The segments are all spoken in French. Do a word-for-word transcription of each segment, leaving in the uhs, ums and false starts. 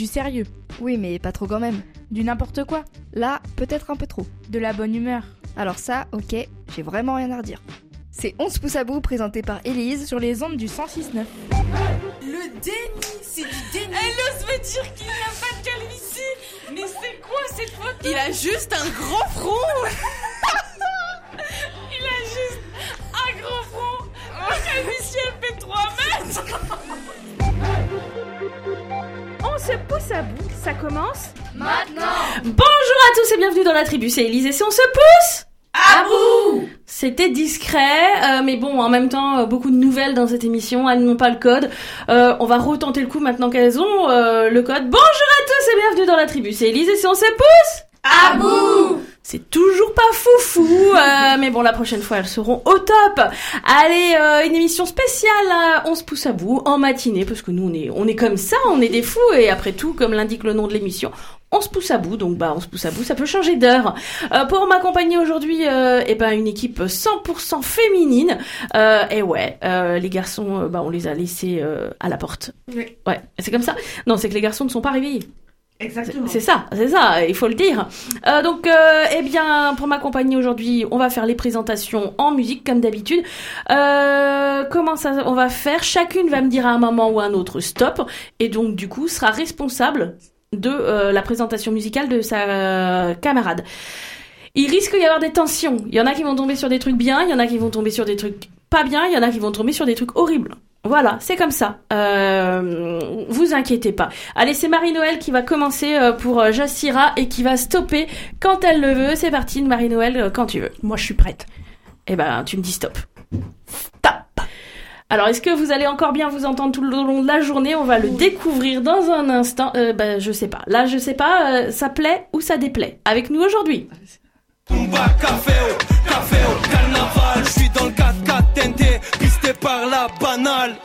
Du sérieux. Oui, mais pas trop quand même. Du n'importe quoi. Là, peut-être un peu trop. De la bonne humeur. Alors ça, ok, j'ai vraiment rien à redire. C'est onze pouces à bout, présenté par Élise. Sur les ondes du cent six neuf. Le déni, c'est du déni. Elle ose me dire qu'il n'a pas de calvitie. Mais c'est quoi cette photo? Il a juste un grand front. Il a juste un gros front. La calvitie, elle fait trois mètres. On se pousse à bout, ça commence maintenant. Bonjour à tous et bienvenue dans la tribu, c'est Élise et c'est On se pousse à bout. C'était discret, euh, mais bon, en même temps, euh, beaucoup de nouvelles dans cette émission, elles n'ont pas le code. Euh, on va retenter le coup maintenant qu'elles ont euh, le code. Bonjour à tous et bienvenue dans la tribu, c'est Élise et c'est On se pousse à bout. C'est toujours pas foufou, euh, mais bon, la prochaine fois, elles seront au top. Allez, euh, une émission spéciale, à On se pousse à bout, en matinée, parce que nous, on est, on est comme ça, on est des fous, et après tout, comme l'indique le nom de l'émission, on se pousse à bout, donc bah, on se pousse à bout, ça peut changer d'heure. Euh, pour m'accompagner aujourd'hui, euh, eh ben, une équipe cent pour cent féminine, euh, et ouais, euh, les garçons, euh, bah, on les a laissés euh, à la porte. Oui. Ouais, c'est comme ça. Non, c'est que les garçons ne sont pas réveillés. Exactement. C'est, c'est ça, c'est ça, il faut le dire. Euh, donc, euh, eh bien, pour m'accompagner aujourd'hui, on va faire les présentations en musique comme d'habitude. Euh, comment ça, on va faire? Chacune va me dire à un moment ou à un autre stop, et donc du coup sera responsable de euh, la présentation musicale de sa euh, camarade. Il risque d'y avoir des tensions. Il y en a qui vont tomber sur des trucs bien, il y en a qui vont tomber sur des trucs pas bien, il y en a qui vont tomber sur des trucs horribles. Voilà, c'est comme ça. Euh, vous inquiétez pas. Allez, c'est Marie-Noël qui va commencer pour Jassira et qui va stopper quand elle le veut. C'est parti, Marie-Noël, quand tu veux. Moi, je suis prête. Eh ben, tu me dis stop. Stop. Alors, est-ce que vous allez encore bien vous entendre tout le long de la journée? On va le découvrir dans un instant. Euh, ben, je sais pas. Là, je sais pas, euh, ça plaît ou ça déplaît. Avec nous aujourd'hui. Tumba, caféo, caféo, carnaval. Je suis dans le quatre quatre T N T, pisté par la banale.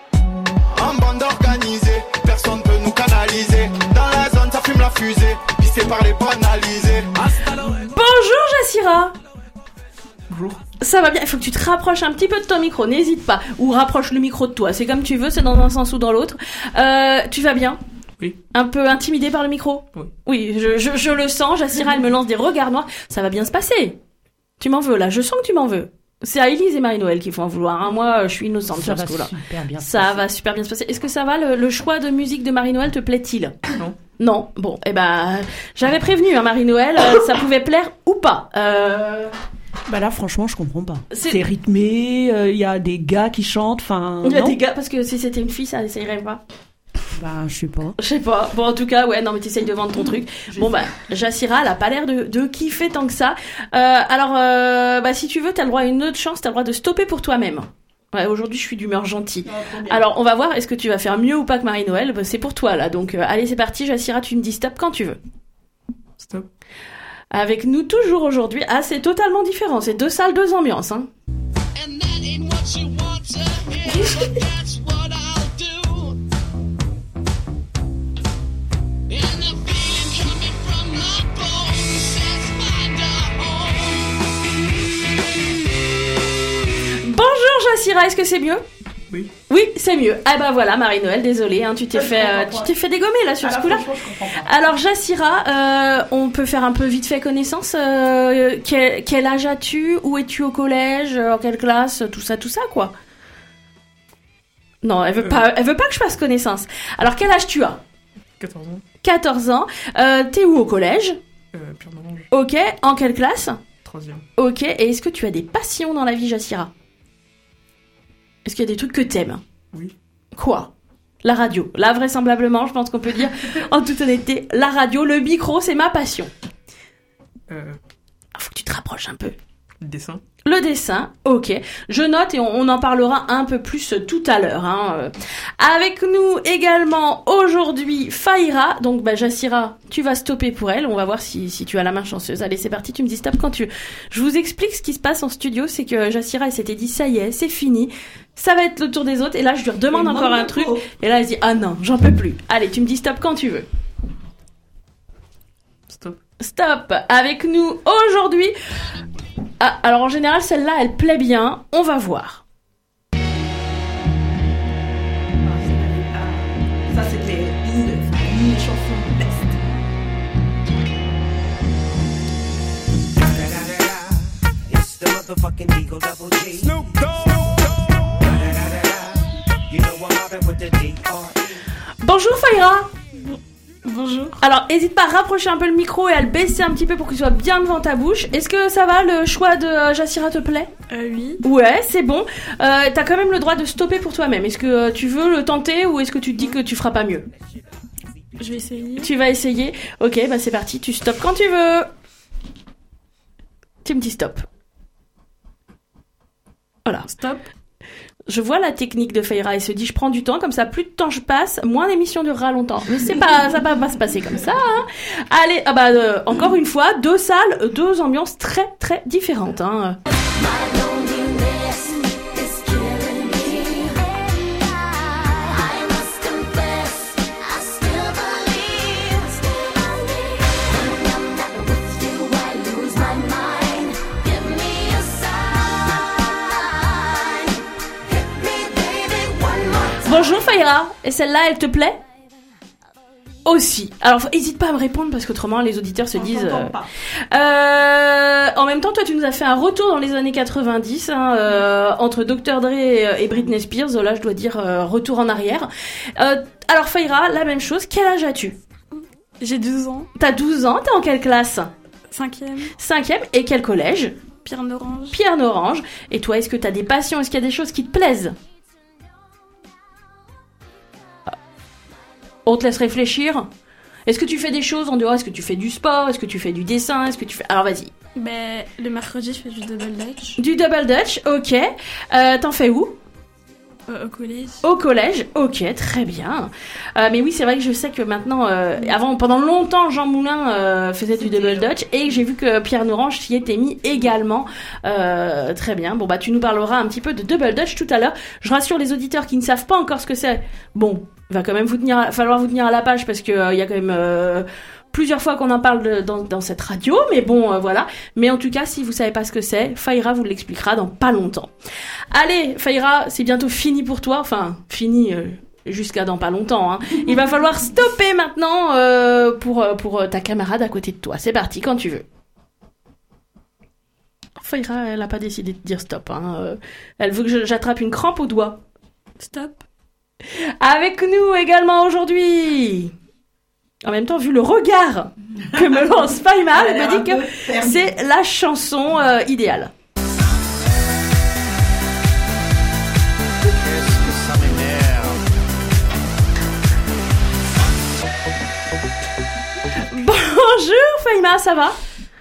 En bande organisée, personne peut nous canaliser. Dans la zone, ça fume la fusée, pisté par les banalisés. Bonjour Jassira. Bonjour. Ça va bien, il faut que tu te rapproches un petit peu de ton micro, n'hésite pas. Ou rapproche le micro de toi, c'est comme tu veux, c'est dans un sens ou dans l'autre. Euh, tu vas bien? Oui. Un peu intimidée par le micro? Oui. Oui, je, je, je le sens, Jassira, elle me lance des regards noirs. Ça va bien se passer. Tu m'en veux, là, je sens que tu m'en veux. C'est à Élise et Marie-Noël qu'il faut en vouloir, hein. Moi, je suis innocente ça sur ce coup-là. Super bien ça passer. va super bien se passer. Est-ce que ça va, le, le choix de musique de Marie-Noël te plaît-il? Non. Non, bon, eh ben, j'avais prévenu, hein, Marie-Noël, euh, ça pouvait plaire ou pas. Euh... Bah là, franchement, je comprends pas. C'est- C'est, rythmé, il euh, y a des gars qui chantent, enfin... Il y a non des gars, parce que si c'était une fille, ça essayerait pas. Bah, je sais pas. Je sais pas. Bon, en tout cas, ouais, non, mais t'essayes de vendre ton truc. Bon, bah, Jassira, elle a pas l'air de, de kiffer tant que ça. Euh, alors, euh, bah, si tu veux, t'as le droit à une autre chance, t'as le droit de stopper pour toi-même. Ouais, aujourd'hui, je suis d'humeur gentille. Alors, on va voir, est-ce que tu vas faire mieux ou pas que Marie-Noël? Bah, c'est pour toi, là. Donc, euh, allez, c'est parti, Jassira, tu me dis stop quand tu veux. Stop. Avec nous, toujours aujourd'hui. Ah, c'est totalement différent. C'est deux salles, deux ambiances, hein. And that ain't what you want to hear, but that's what I'll do. And the feeling coming from my bones says find a home. Bonjour, Jassira, est-ce que c'est mieux? Oui. Oui, c'est mieux. Ah bah voilà, Marie-Noël, désolée, hein, tu t'es fait, euh, tu t'es fait dégommer là sur ce coup-là. Alors Jassira, euh, on peut faire un peu vite fait connaissance. Euh, quel, quel âge as-tu? Où es-tu au collège? En quelle classe? Tout ça, tout ça, quoi. Non, elle veut pas, elle veut pas que je fasse connaissance. Alors quel âge tu as? quatorze ans. quatorze ans. Euh, t'es où au collège? Euh, Pierre d'Orange. Ok. En quelle classe? troisième. Ok. Et est-ce que tu as des passions dans la vie, Jassira? Est-ce qu'il y a des trucs que t'aimes? Oui. Quoi? La radio. Là, vraisemblablement, je pense qu'on peut dire, en toute honnêteté, la radio, le micro, c'est ma passion. Euh, Faut que tu te rapproches un peu. dessin. Le dessin, ok. Je note et on, on en parlera un peu plus tout à l'heure. Hein. Avec nous également aujourd'hui Faïra. Donc bah, Jassira, tu vas stopper pour elle. On va voir si, si tu as la main chanceuse. Allez, c'est parti, tu me dis stop quand tu veux. Je vous explique ce qui se passe en studio. C'est que Jassira, elle s'était dit ça y est, c'est fini. Ça va être le tour des autres. Et là, je lui redemande encore un truc. Et là, elle se dit ah non, j'en peux plus. Allez, tu me dis stop quand tu veux. Stop. Stop. Avec nous aujourd'hui... Ah, alors en général, celle-là, elle plaît bien. On va voir. Ça, c'était une, une chanson fucking Eagle Double G. Snoop Dogg. You know I'm mobbing with the D R E. Bonjour Faïra. Bonjour. Alors, n'hésite pas à rapprocher un peu le micro et à le baisser un petit peu pour qu'il soit bien devant ta bouche. Est-ce que ça va, le choix de euh, Jassira te plaît ? Euh, oui. Ouais, c'est bon. Euh, t'as quand même le droit de stopper pour toi-même. Est-ce que euh, tu veux le tenter ou est-ce que tu te dis que tu feras pas mieux ? Je vais essayer. Tu vas essayer ? Ok, bah c'est parti, tu stoppes quand tu veux. Tu me dis stop. Voilà. Stop. Je vois la technique de Faïra et se dit je prends du temps, comme ça plus de temps je passe, moins l'émission durera longtemps. Mais c'est pas, ça va pas se passer comme ça. Hein. Allez, ah bah euh, encore une fois, deux salles, deux ambiances très très différentes. Hein. Bonjour Faïra, et celle-là elle te plaît ? Aussi. Alors hésite pas à me répondre parce qu'autrement les auditeurs se On disent. t'entend Euh... pas. Euh... En même temps, toi tu nous as fait un retour dans les années quatre-vingt-dix hein, euh, entre docteur Dre et, et Britney Spears. Là je dois dire euh, retour en arrière. Euh, alors Faïra, la même chose. Quel âge as-tu ? J'ai douze ans. T'as douze ans. T'es en quelle classe ? Cinquième. Cinquième. Et quel collège ? Pierre Norange. Pierre Norange. Et toi, est-ce que t'as des passions ? Est-ce qu'il y a des choses qui te plaisent ? On te laisse réfléchir. Est-ce que tu fais des choses en dehors ? Est-ce que tu fais du sport ? Est-ce que tu fais du dessin ? Est-ce que tu fais... Alors vas-y. Ben, le mercredi, je fais du double dutch. Du double dutch, ok. Euh, t'en fais où ? Euh, au collège. Au collège, ok, très bien. Euh, mais oui, c'est vrai que je sais que maintenant, euh, avant, pendant longtemps, Jean Moulin euh, faisait du double dutch et j'ai vu que Pierre Norange s'y était mis également. Euh, très bien. Bon bah, tu nous parleras un petit peu de double dutch tout à l'heure. Je rassure les auditeurs qui ne savent pas encore ce que c'est. Bon, il va quand même vous tenir, falloir vous tenir à la page parce que il euh, y a quand même euh, plusieurs fois qu'on en parle de, dans, dans cette radio, mais bon, euh, voilà. Mais en tout cas, si vous savez pas ce que c'est, Faïra vous l'expliquera dans pas longtemps. Allez, Faïra, c'est bientôt fini pour toi. Enfin, fini euh, jusqu'à dans pas longtemps. Hein. Il va falloir stopper maintenant euh, pour, pour ta camarade à côté de toi. C'est parti, quand tu veux. Faïra, elle a pas décidé de dire stop. Hein. Euh, elle veut que je, j'attrape une crampe au doigt. Stop. Avec nous également aujourd'hui. En même temps, vu le regard que me lance Faïma, elle me dit que c'est la chanson euh, idéale. Bonjour Faïma, ça va ?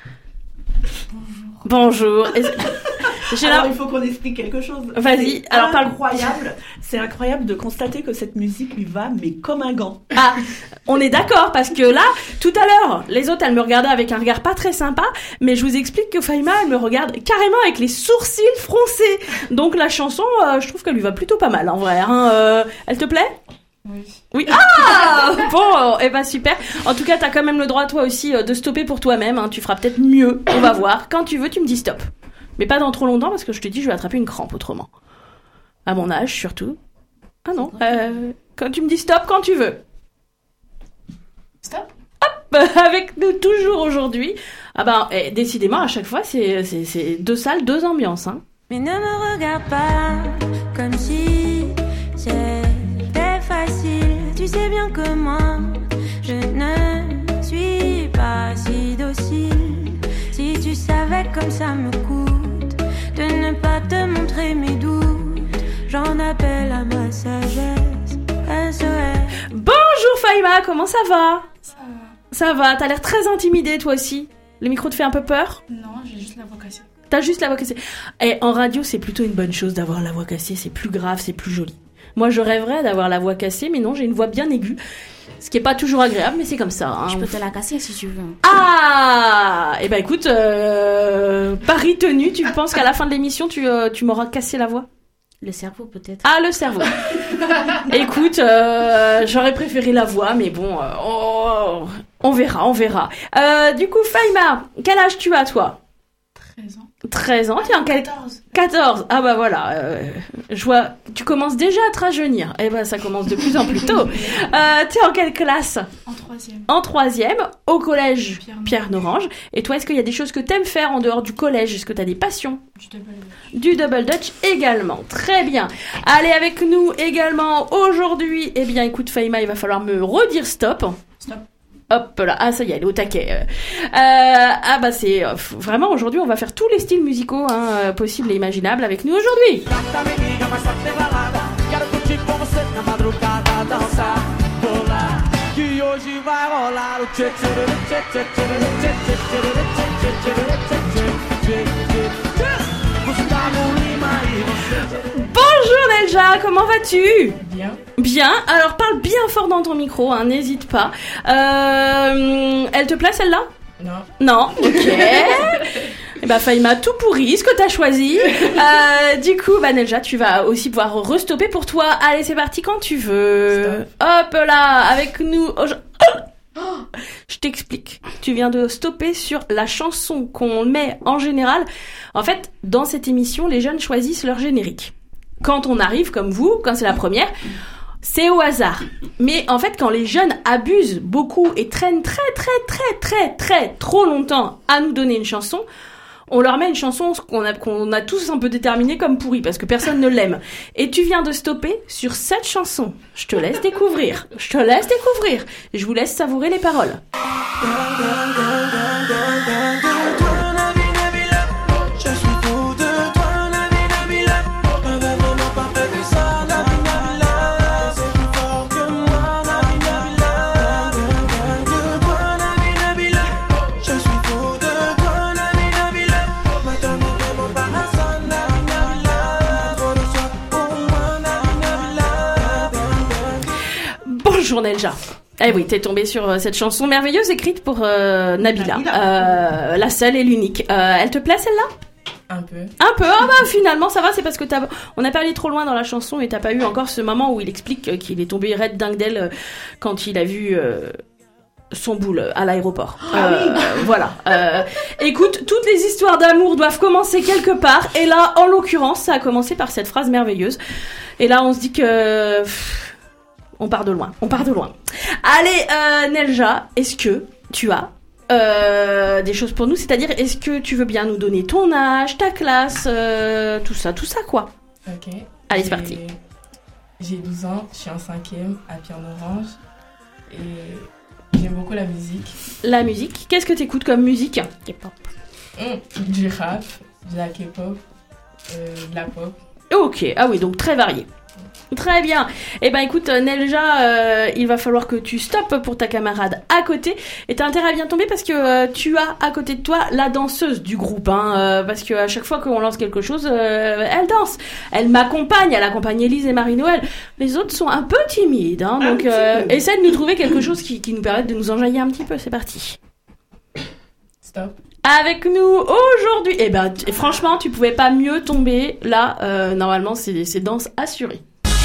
Bonjour. Bonjour. J'ai Alors, la... il faut qu'on explique quelque chose. Vas-y, c'est alors parle. Incroyable. C'est incroyable de constater que cette musique lui va, mais comme un gant. Ah, on est d'accord, parce que là, tout à l'heure, les autres, elles me regardaient avec un regard pas très sympa, mais je vous explique que Faïma, elle me regarde carrément avec les sourcils froncés. Donc la chanson, euh, je trouve qu'elle lui va plutôt pas mal, en vrai. Hein. Euh, elle te plaît ? Oui. Oui. Ah bon, et eh ben super. En tout cas, t'as quand même le droit, toi aussi, de stopper pour toi-même. Hein. Tu feras peut-être mieux, on va voir. Quand tu veux, tu me dis stop. Mais pas dans trop longtemps, parce que je te dis, je vais attraper une crampe autrement. À mon âge, surtout. Ah non, euh, quand tu me dis stop, quand tu veux. Stop. Hop, avec nous toujours aujourd'hui. Ah ben, eh, décidément, à chaque fois, c'est, c'est, c'est deux salles, deux ambiances. Hein. Mais ne me regarde pas comme si c'était facile. Tu sais bien que moi, je ne suis pas si docile. Si tu savais comme ça me coûte de ne pas te montrer mes doutes, j'en appelle à ma sagesse. S O S. Bonjour Faïma, comment ça va ? Ça va. Ça va, t'as l'air très intimidée toi aussi. Le micro te fait un peu peur ? Non, j'ai juste la voix cassée. T'as juste la voix cassée. Et en radio, c'est plutôt une bonne chose d'avoir la voix cassée, c'est plus grave, c'est plus joli. Moi, je rêverais d'avoir la voix cassée, mais non, j'ai une voix bien aiguë. Ce qui est pas toujours agréable, mais c'est comme ça. Hein. Je peux te la casser si tu veux. Ah, eh ben écoute, euh, pari tenu, tu penses qu'à la fin de l'émission, tu, euh, tu m'auras cassé la voix ? Le cerveau peut-être. Ah, le cerveau. Écoute, euh, j'aurais préféré la voix, mais bon, euh, oh, on verra, on verra. Euh, du coup, Faïma, quel âge tu as, toi ? treize ans. treize ans, t'es en quelle... quatorze. Ah bah voilà, euh, je vois, tu commences déjà à te rajeunir. Eh ben ça commence de plus en plus tôt. Euh, t'es en quelle classe? En troisième. En troisième, au collège Pierre-Norange. Et toi, est-ce qu'il y a des choses que t'aimes faire en dehors du collège? Est-ce que t'as des passions? Du double dutch. Du double dutch également. Très bien. Allez, avec nous également aujourd'hui, eh bien écoute Faïma, il va falloir me redire stop. Stop. Hop là, ah ça y est, elle est au taquet. Euh, ah bah c'est euh, vraiment aujourd'hui, on va faire tous les styles musicaux hein, euh, possibles et imaginables avec nous aujourd'hui. Bonjour Nelja, comment vas-tu? Bien. Bien, alors parle bien fort dans ton micro, hein, n'hésite pas. Euh, elle te plaît celle-là? Non. Non, ok. Et bah Faïma, tout pourri, ce que t'as choisi. Euh, du coup, bah Nelja, tu vas aussi pouvoir restopper pour toi. Allez, c'est parti quand tu veux. Stop. Hop là, avec nous. Oh, je... oh je t'explique. Tu viens de stopper sur la chanson qu'on met en général. En fait, dans cette émission, les jeunes choisissent leur générique. Quand on arrive, comme vous, quand c'est la première, c'est au hasard. Mais en fait, quand les jeunes abusent beaucoup et traînent très, très, très, très, très, trop longtemps à nous donner une chanson, on leur met une chanson qu'on a, qu'on a tous un peu déterminée comme pourrie, parce que personne ne l'aime. Et tu viens de stopper sur cette chanson. Je te laisse découvrir. Je te laisse découvrir. Et je vous laisse savourer les paroles. Bonjour Nelja. Eh oui, t'es tombée sur euh, cette chanson merveilleuse écrite pour euh, Nabila, euh, la seule et l'unique. Euh, elle te plaît celle-là? Un peu. Un peu. Ah bah finalement ça va, c'est parce que t'as... on n'a pas allé trop loin dans la chanson et t'as pas eu encore ce moment où il explique euh, qu'il est tombé raide dingue d'elle euh, quand il a vu euh, son boule à l'aéroport. Ah euh, oui. Voilà. Euh, écoute, toutes les histoires d'amour doivent commencer quelque part et là, en l'occurrence, ça a commencé par cette phrase merveilleuse. Et là, on se dit que... Pff, on part de loin, on part de loin. Allez, euh, Nelja, est-ce que tu as euh, des choses pour nous? C'est-à-dire, est-ce que tu veux bien nous donner ton âge, ta classe, euh, tout ça, tout ça, quoi? Ok. Allez, c'est J'ai- parti. J'ai douze ans, je suis en cinquième à Pierre-Norange et j'aime beaucoup la musique. La musique, qu'est-ce que t'écoutes comme musique? K-pop. Mm, Du rap, de la K-pop, euh, de la pop. Ok, ah oui, donc très varié. Très bien. Eh ben écoute, Nelja, euh, il va falloir que tu stoppes pour ta camarade à côté. Et t'as intérêt à bien tomber parce que euh, tu as à côté de toi la danseuse du groupe. Hein, euh, parce que à chaque fois qu'on lance quelque chose, euh, elle danse. Elle m'accompagne, elle accompagne Élise et Marie-Noël. Les autres sont un peu timides. Hein, donc euh, essaie de nous trouver quelque chose qui, qui nous permette de nous enjailler un petit peu. C'est parti. Stop. Avec nous aujourd'hui. Eh ben t- franchement, tu pouvais pas mieux tomber. Là, euh, normalement, c'est, c'est danse assurée.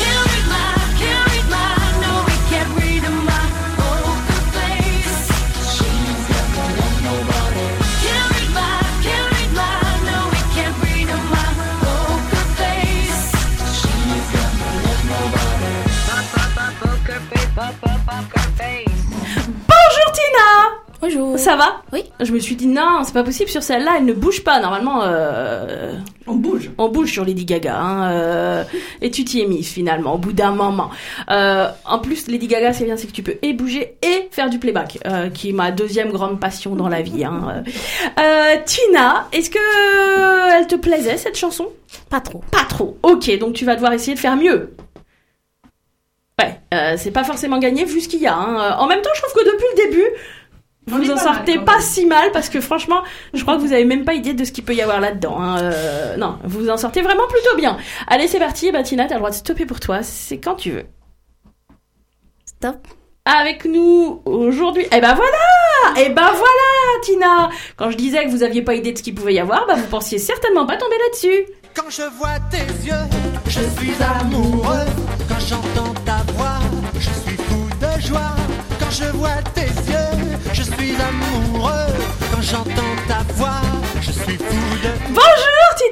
Bonjour Tina. Bonjour. Ça va? Oui. Je me suis dit non, c'est pas possible sur celle-là, elle ne bouge pas. Normalement, euh... on bouge. On bouge sur Lady Gaga. Hein, euh... Et tu t'y es mise finalement au bout d'un moment. Euh... En plus, Lady Gaga, c'est bien, c'est que tu peux et bouger et faire du playback, euh, qui est ma deuxième grande passion dans la vie. Hein. Euh... Tina, est-ce que elle te plaisait cette chanson? Pas trop. Pas trop. Ok, donc tu vas devoir essayer de faire mieux. Ouais, euh, c'est pas forcément gagné vu ce qu'il y a. Hein. En même temps, je trouve que depuis le début, vous en sortez pas si mal parce que franchement, je crois que vous avez même pas idée de ce qu'il peut y avoir là-dedans. Hein. Euh, non, vous en sortez vraiment plutôt bien. Allez, c'est parti. Bah, Tina, t'as le droit de stopper pour toi. C'est quand tu veux. Stop. Avec nous aujourd'hui. Eh ben voilà. Eh ben voilà, Tina. Quand je disais que vous aviez pas idée de ce qu'il pouvait y avoir, bah vous pensiez certainement pas tomber là-dessus. Quand je vois tes yeux, je suis amoureux. Quand j'entends ta voix, je suis fou de joie. Quand je vois tes yeux, je suis amoureux. Quand j'entends ta voix, je suis fou de... Bonjour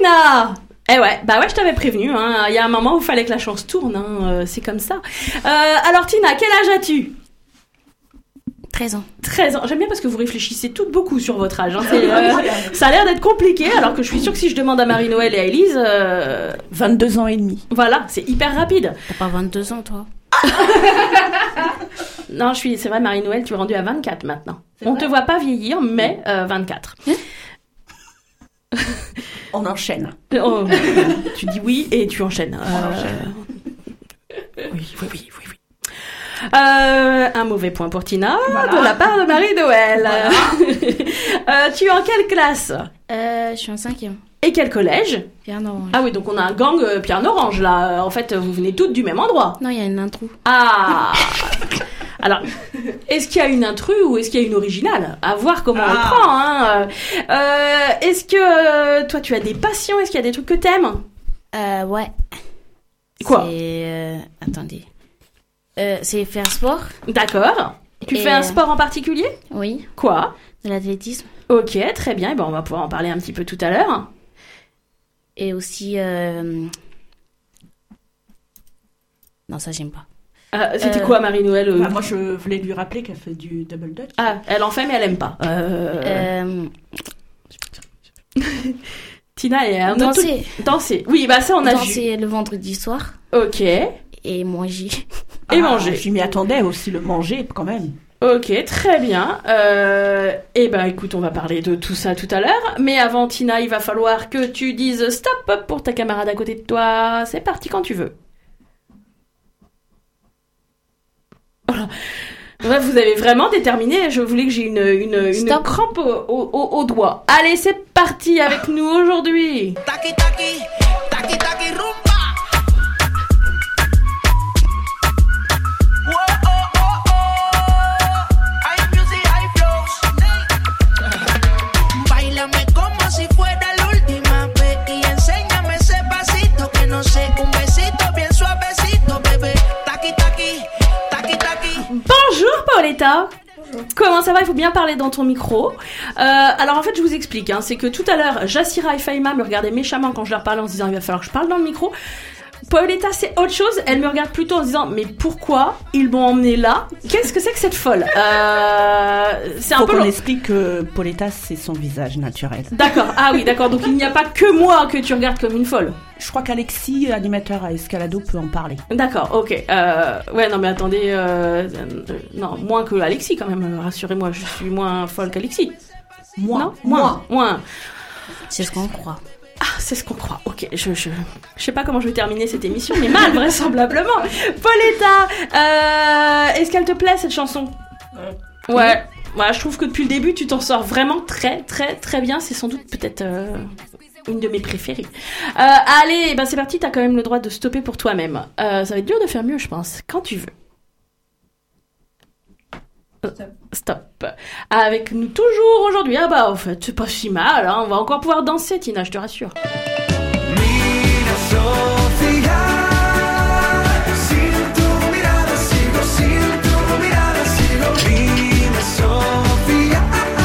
Tina. Eh ouais, bah ouais, je t'avais prévenu, hein. Il y a un moment où il fallait que la chance tourne, hein. euh, c'est comme ça. Euh, alors Tina, quel âge as-tu? treize ans. treize ans, j'aime bien parce que vous réfléchissez toutes beaucoup sur votre âge. Hein. C'est, euh, ça a l'air d'être compliqué, alors que je suis sûre que si je demande à Marie-Noël et à Élise... Euh... vingt-deux ans et demi. Voilà, c'est hyper rapide. T'as pas vingt-deux ans, toi? Non, je suis, c'est vrai, Marie-Noël, tu es rendue à vingt-quatre maintenant. C'est On vrai te voit pas vieillir, mais euh, vingt-quatre. Hein? On enchaîne. Oh, tu dis oui et tu enchaînes. Euh... enchaîne. Oui, oui, oui, oui, oui. Euh, un mauvais point pour Tina, voilà. De la part de Marie-Noël. Voilà. euh, tu es en quelle classe? euh, Je suis en cinquième. Et quel collège? Pierre Orange. Ah oui, donc on a un gang euh, Pierre Orange là. En fait, vous venez toutes du même endroit. Non, il y a une intrus. Ah. Alors, est-ce qu'il y a une intrus ou est-ce qu'il y a une originale? À voir comment ah. on le prend. Hein. Euh, est-ce que euh, toi, tu as des passions? Est-ce qu'il y a des trucs que t'aimes? Euh, ouais. Quoi? C'est... Euh... Attendez. Euh, c'est faire sport. D'accord. Tu Et fais un sport en particulier? Oui. Quoi? De l'athlétisme. Ok, très bien. Et ben, on va pouvoir en parler un petit peu tout à l'heure. Et aussi... Euh... Non, ça, j'aime pas. Ah, c'était euh... quoi, Marie-Noël? bah, Moi, je voulais lui rappeler qu'elle fait du double dutch. Ah, elle en fait, mais elle aime pas. Euh... euh... Tina est un Danser. Autre... Danser. Oui, bah ça, on a Danser vu. Danser le vendredi soir. Ok. Et manger. Et ah, manger. Je m'y attendais aussi, le manger, quand même. Ok, très bien. Euh, et ben, écoute, on va parler de tout ça tout à l'heure. Mais avant, Tina, il va falloir que tu dises stop pour ta camarade à côté de toi. C'est parti quand tu veux. Voilà. Bref, vous avez vraiment déterminé. Je voulais que j'ai une, une, une crampe au, au, au doigt. Allez, c'est parti avec nous aujourd'hui. Taki, taki, taki, taki, rumba. Bonjour Pauletta. Bonjour. Comment ça va? Il faut bien parler dans ton micro. Euh, alors en fait je vous explique, hein, c'est que tout à l'heure Jassira et Faïma me regardaient méchamment quand je leur parlais en se disant il va falloir que je parle dans le micro. Pauletta c'est autre chose, elle me regarde plutôt en se disant mais pourquoi ils m'ont emmené là? Qu'est-ce que c'est que cette folle? euh, c'est un Faut peu qu'on long. explique que Pauletta c'est son visage naturel. D'accord, ah oui d'accord, donc il n'y a pas que moi que tu regardes comme une folle. Je crois qu'Alexis, animateur à Escalado, peut en parler. D'accord, ok. Euh, ouais, non mais attendez, euh, euh, non, moins que Alexis quand même, rassurez-moi, je suis moins folle qu'Alexis. Moins, non moins, moins. C'est ce qu'on croit. Ah, c'est ce qu'on croit. Ok, je, je, je sais pas comment je vais terminer cette émission, mais mal vraisemblablement. Pauletta, euh, est-ce qu'elle te plaît cette chanson? Ouais. Ouais. Ouais, je trouve que depuis le début, tu t'en sors vraiment très, très, très bien. C'est sans doute peut-être euh, une de mes préférées. Euh, allez, ben c'est parti. T'as quand même le droit de stopper pour toi-même. Euh, ça va être dur de faire mieux, je pense. Quand tu veux. Stop. Stop. Avec nous toujours aujourd'hui. Ah bah, en fait, c'est pas si mal. Hein. On va encore pouvoir danser, Tina, je te rassure. Mira Sofía, sin tu mirada sigo, sin tu mirada sigo. Dime Sofía,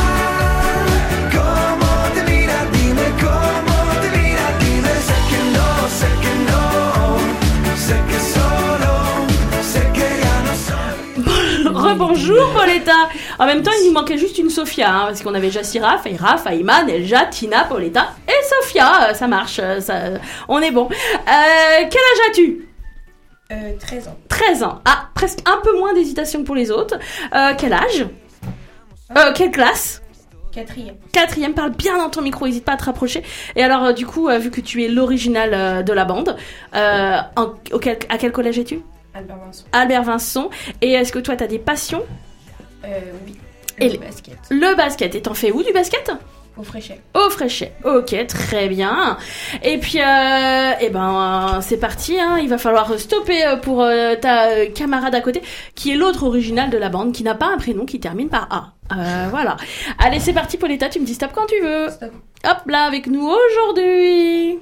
cómo te mira, dime cómo te mira, dime. Sé que no, sé que no, sé que solo, sé que ya no soy. Rebonjour Pauletta. En même temps, il nous manquait juste une Sophia, hein, parce qu'on avait Jassira, Faïra, Faïma, Nelja, Tina, Pauletta et Sophia. Ça marche, ça, on est bon. Euh, quel âge as-tu? euh, treize ans. treize ans. Ah, presque un peu moins d'hésitation que pour les autres. Euh, quel âge? euh, Quelle classe? Quatrième. Quatrième, parle bien dans ton micro, n'hésite pas à te rapprocher. Et alors, euh, du coup, euh, vu que tu es l'original euh, de la bande, euh, en, auquel, à quel collège es-tu? Albert Vincent. Albert Vincent. Et est-ce que toi, tu as des passions? Euh, oui. Le Et basket. Le basket. Et t'en fais où du basket? Au Fréchet. Au Fréchet. Ok, très bien. Et puis, euh, eh ben, c'est parti. Hein. Il va falloir stopper pour euh, ta euh, camarade à côté, qui est l'autre original de la bande, qui n'a pas un prénom qui termine par A. Euh, voilà. Allez, c'est parti, Pauletta. Tu me dis stop quand tu veux. Stop. Hop là, avec nous aujourd'hui.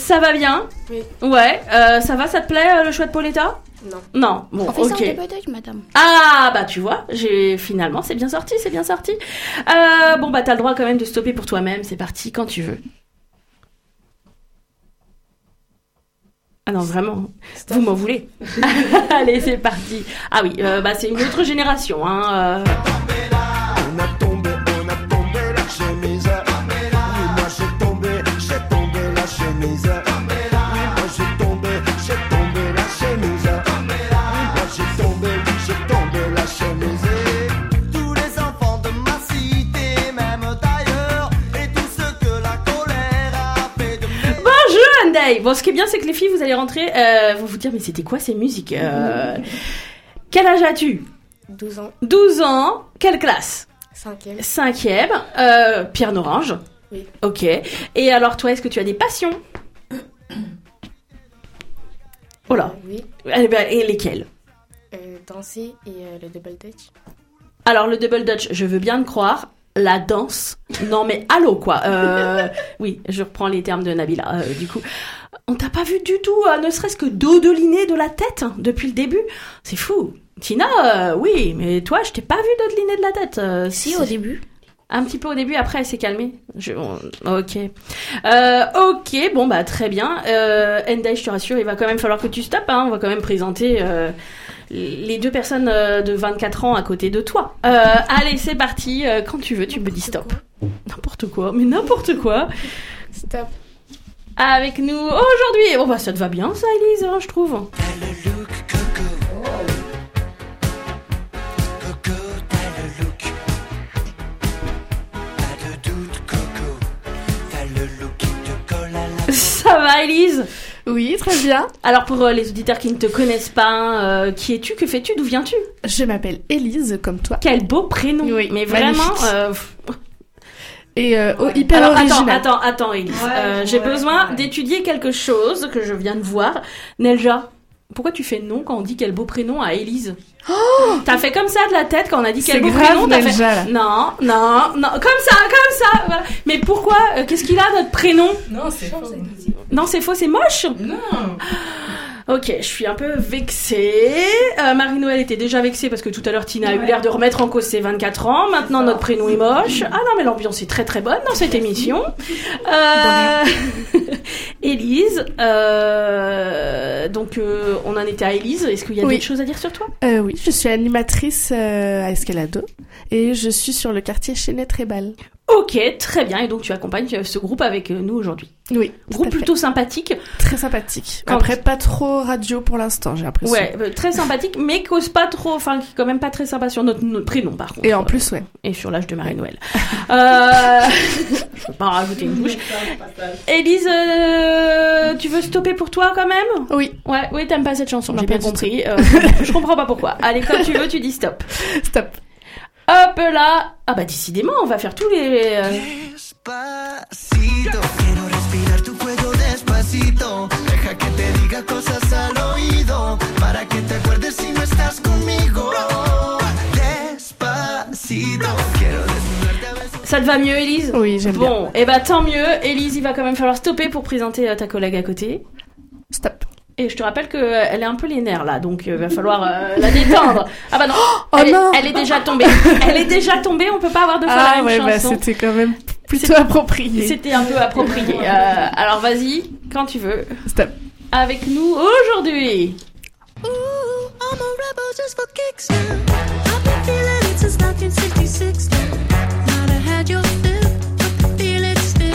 ça va bien? Oui. Ouais, euh, ça va, ça te plaît euh, le choix de Pauletta? Non. Non, bon, On fait ok. ça en double dutch, madame. Ah, bah tu vois, j'ai finalement, c'est bien sorti, c'est bien sorti. Euh, bon, bah t'as le droit quand même de stopper pour toi-même, c'est parti, quand tu veux. Ah non, vraiment, vous m'en voulez. Allez, c'est parti. Ah oui, euh, bah c'est une autre génération, hein. Euh... On a tombé, on a tombé la chemise. Oui, moi j'ai tombé, j'ai tombé la chemise. Oui, moi j'ai tombé, j'ai tombé la chemise. Oui, moi j'ai tombé, j'ai tombé la chemise. Tous les enfants de ma cité, même d'ailleurs, et tous ceux que la colère a fait de mes... Bonjour Hyundai. Bon, ce qui est bien, c'est que les filles, vous allez rentrer, euh, vous vous dire, mais c'était quoi ces musiques euh... Quel âge as-tu? douze ans. douze ans. Quelle classe? Cinquième. Cinquième. Euh, Pierre Norange. Oui. Ok. Et alors, toi, est-ce que tu as des passions? Oh là. Euh, oui. Eh ben, et lesquelles? Euh, danser et euh, le double dutch. Alors, le double dutch, je veux bien te croire. La danse, non mais allô quoi. Euh, oui, je reprends les termes de Nabila. Euh, du coup, on t'a pas vu du tout, euh, ne serait-ce que dodeliner de la tête hein, depuis le début. C'est fou. Tina, euh, oui, mais toi, je t'ai pas vu dodeliner de la tête. Euh, Si, c'est- au début. Un petit peu au début, après elle s'est calmée. Je... on- Ok. Euh, ok, bon bah très bien. Euh, Hyundai, je te rassure, il va quand même falloir que tu stoppes. Hein. On va quand même présenter euh, les deux personnes euh, de vingt-quatre ans à côté de toi. Euh, allez, c'est parti. Euh, quand tu veux, tu me dis stop. N'importe quoi, mais n'importe quoi. Stop. Avec nous aujourd'hui. Bon bah ça te va bien ça, Elise, hein, je trouve. Ça va, Elise? Oui, très bien. Alors pour euh, les auditeurs qui ne te connaissent pas, euh, qui es-tu, que fais-tu, d'où viens-tu? Je m'appelle Élise, comme toi. Quel beau prénom. Oui, mais vraiment. magnifique. Euh... Et euh, oh, hyper Alors attends, original. attends, attends, Elise. Ouais, Euh, J'ai ouais, besoin ouais. d'étudier quelque chose que je viens de voir. Nelja, pourquoi tu fais non quand on dit quel beau prénom à Elise? T'as fait comme ça de la tête quand on a dit quel C'est beau grave, prénom. T'as Nelja, fait là. non, non, non, comme ça, comme ça. Voilà. Mais pourquoi? Euh, Qu'est-ce qu'il a notre prénom? Non, c'est faux. Non, c'est faux, c'est moche. Non. Ok, je suis un peu vexée. Euh, Marie-Noël était déjà vexée parce que tout à l'heure Tina a eu l'air de remettre en cause ses vingt-quatre ans. Maintenant notre prénom est moche. Ah non, mais l'ambiance est très très bonne dans cette émission. Euh... Élise, euh... donc euh, on en était à Élise. Est-ce qu'il y a Oui. d'autres choses à dire sur toi? Euh, oui, je suis animatrice euh, à Escalado et je suis sur le quartier Chénet-Trébal. Ok, très bien. Et donc tu accompagnes euh, ce groupe avec euh, nous aujourd'hui. Oui, Groupe tout à fait. plutôt sympathique. Très sympathique. Quand- Après, pas trop radio pour l'instant, j'ai l'impression. Ouais, euh, très sympathique, mais cause pas trop, enfin, qui est quand même pas très sympa sur notre, notre prénom, par contre. Et en plus, ouais. Et sur l'âge de Marie-Noël. euh... Je peux pas en rajouter une bouche. Élise, euh, tu veux stopper pour toi quand même? Oui. Ouais, oui, t'aimes pas cette chanson, Non, j'ai pas bien du compris. Euh, je comprends pas pourquoi. Allez, quand tu veux, tu dis stop. Stop. Hop là. Ah bah décidément, on va faire tous les... euh, Despacito, quiero respirar tu cuello despacito. Deja que te diga cosas al oído, para que te acuerdes si no estás conmigo. Despacito, quiero desnudarte a besos. Ça te va mieux, Élise? Oui, j'aime bien. Bon, et bah tant mieux. Élise, il va quand même falloir stopper pour présenter euh, ta collègue à côté. Stop. Et je te rappelle qu'elle est un peu les nerfs là, donc il va falloir euh, la détendre. Ah bah non, Oh elle, non. Est, elle est déjà tombée. Elle est déjà tombée, on peut pas avoir deux fois Ah la même ouais, bah chanson. c'était quand même plutôt C'était- approprié. C'était un peu approprié. Euh, alors vas-y, quand tu veux. Stop. Avec nous aujourd'hui. I'm a rebel just for kicks now. I've been feeling it since nineteen sixty-six now. Might have had your fill, but feel it still.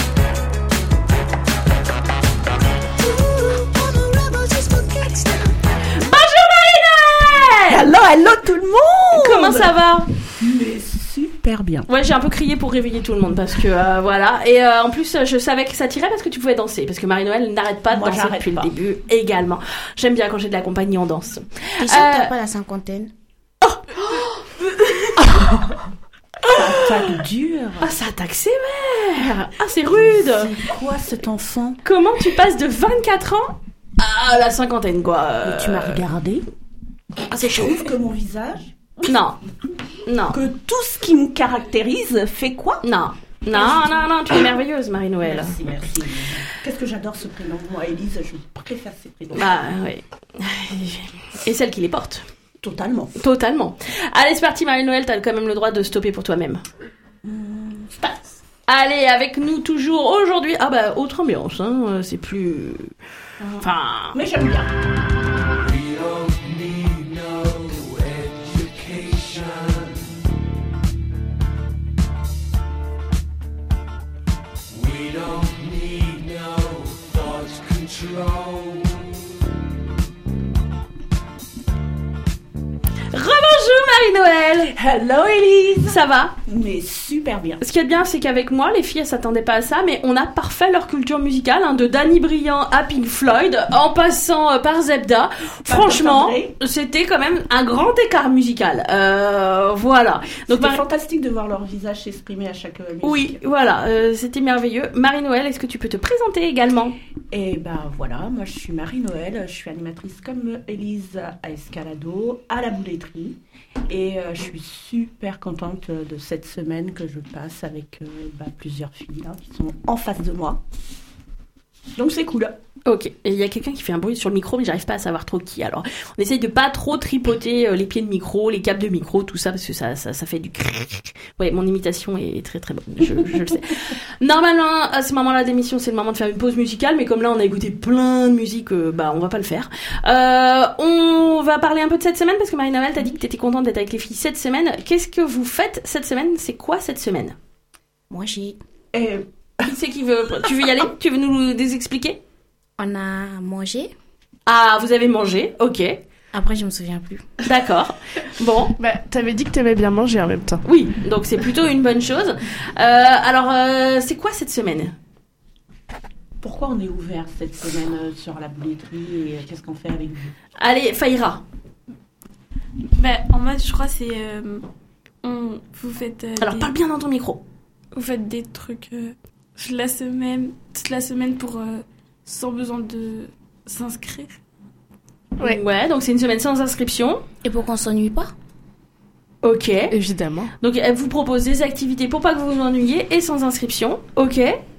Ooh, I'm a rebel just for kicks now. Bonjour Marie-Noël. Hello, hello tout le monde. Comment ça va? Mais super bien. Ouais, j'ai un peu crié pour réveiller tout le monde parce que euh, voilà. Et euh, en plus, je savais que ça tirait parce que tu pouvais danser. Parce que Marie-Noël n'arrête pas de Moi, danser j'arrête depuis pas. le début également. J'aime bien quand j'ai de la compagnie en danse. T'es sûr que t'as Euh, pas la cinquantaine? Ça attaque dur. Ah, ça attaque sévère. Ah, c'est rude. C'est quoi cet enfant? Comment tu passes de vingt-quatre ans à la cinquantaine, quoi? Mais tu m'as regardé. Ah, c'est Je chaud. trouve que mon visage, Non. Non. que tout ce qui me caractérise fait quoi? Non. Non, non, non, tu es merveilleuse, Marie-Noël. Merci, merci. Qu'est-ce que j'adore ce prénom. Moi, Élise, je préfère ces prénoms. Bah, oui. Et celle qui les porte. Totalement. Totalement. Allez, c'est parti, Marie-Noël, t'as quand même le droit de stopper pour toi-même. Mmh, stop. Allez, avec nous toujours aujourd'hui. Ah bah, autre ambiance, hein. C'est plus... Enfin... Mais j'aime bien. Rebonjour Marie-Noël. Hello Élise. Ça va? Mais super bien. Ce qui est bien, c'est qu'avec moi, les filles, elles s'attendaient pas à ça, mais on a parfait leur culture musicale, hein, de Danny Briand à Pink Floyd, en passant euh, par Zebda. Franchement, c'était quand même un grand écart musical. Euh, voilà. Donc, c'était Mar- fantastique de voir leur visage s'exprimer à chaque euh, musique. Oui, voilà, euh, c'était merveilleux. Marie-Noël, est-ce que tu peux te présenter également? Et ben voilà, moi je suis Marie-Noël, je suis animatrice comme Élise à Escalado, à la bouletterie. Et euh, je suis super contente de cette semaine que je passe avec euh, bah, plusieurs filles là, qui sont en face de moi. Donc c'est cool. Ok, et il y a quelqu'un qui fait un bruit sur le micro, mais j'arrive pas à savoir trop qui. Alors, on essaye de pas trop tripoter euh, les pieds de micro, les câbles de micro, tout ça, parce que ça, ça, ça fait du... Ouais, mon imitation est très très bonne, je, je le sais. Normalement, à ce moment-là d'émission, c'est le moment de faire une pause musicale, mais comme là, on a écouté plein de musique, euh, bah, on va pas le faire. Euh, on va parler un peu de cette semaine, parce que Marie-Noël, t'as dit que t'étais contente d'être avec les filles cette semaine. Qu'est-ce que vous faites cette semaine? C'est quoi cette semaine? Moi, j'ai... Et... Qui c'est qui veut... Tu veux y aller? Tu veux nous les expliquer? On a mangé. Ah, vous avez mangé, ok. Après, je me souviens plus. D'accord. Bon. Bah, t'avais dit que t'aimais bien manger en même temps. Oui, donc c'est plutôt une bonne chose. Euh, alors, euh, c'est quoi cette semaine? Pourquoi on est ouvert cette semaine euh, sur la bouletterie et euh, qu'est-ce qu'on fait avec vous? Allez, Faïra. Bah, en fait, je crois que c'est... Euh, on, vous faites... Euh, alors, des... parle bien dans ton micro. Vous faites des trucs euh, la semaine, toute la semaine pour... Euh, sans besoin de s'inscrire. Ouais. Ouais, donc c'est une semaine sans inscription. Et pour qu'on s'ennuie pas. Ok. Évidemment. Donc elle vous propose des activités pour pas que vous vous ennuyiez et sans inscription. Ok.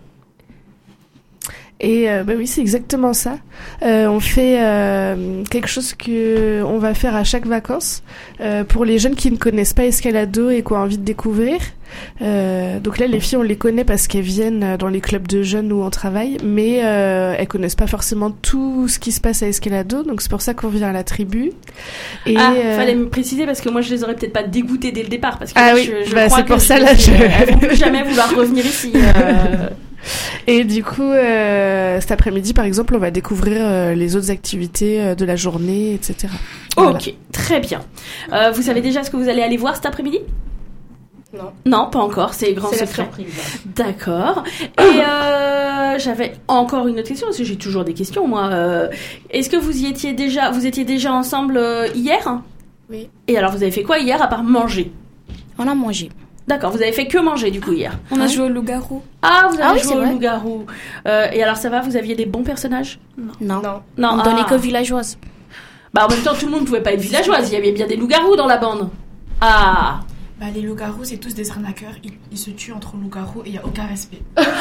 Et euh, bah oui, c'est exactement ça. Euh, on fait euh, quelque chose que on va faire à chaque vacances euh, pour les jeunes qui ne connaissent pas Escalado et qui ont envie de découvrir. Euh, donc là, les filles, on les connaît parce qu'elles viennent dans les clubs de jeunes où on travaille, mais euh, elles connaissent pas forcément tout ce qui se passe à Escalado. Donc c'est pour ça qu'on vient à la tribu. Et ah, euh... fallait me préciser parce que moi, je les aurais peut-être pas dégoûtées dès le départ parce que ah là, oui, je, je bah, crois c'est que pour je ça là. Je... Je... Elles vont plus jamais vouloir revenir ici. Euh... Et du coup, euh, cet après-midi, par exemple, on va découvrir euh, les autres activités euh, de la journée, et cetera. Voilà. Ok, très bien. Euh, vous savez déjà ce que vous allez aller voir cet après-midi? Non. Non, pas encore, c'est grand c'est secret. La surprise. D'accord. Et euh, j'avais encore une autre question, parce que j'ai toujours des questions, moi. Euh, est-ce que vous y étiez déjà, vous étiez déjà ensemble euh, hier? Oui. Et alors, vous avez fait quoi hier à part manger? On a mangé. D'accord, vous avez fait que manger du coup hier. On a Ah joué au loup-garou. Ah, vous avez Ah oui, joué c'est au vrai. loup-garou. Euh, et alors ça va, vous aviez des bons personnages? Non. Non. Non. Non, On ah. donnait que villageoise. Bah en même temps, tout le monde pouvait pas être villageoise, il y avait bien des loups-garous dans la bande. Ah. Bah, les loups-garous, c'est tous des arnaqueurs. Ils, ils se tuent entre loups-garous et il n'y a aucun respect.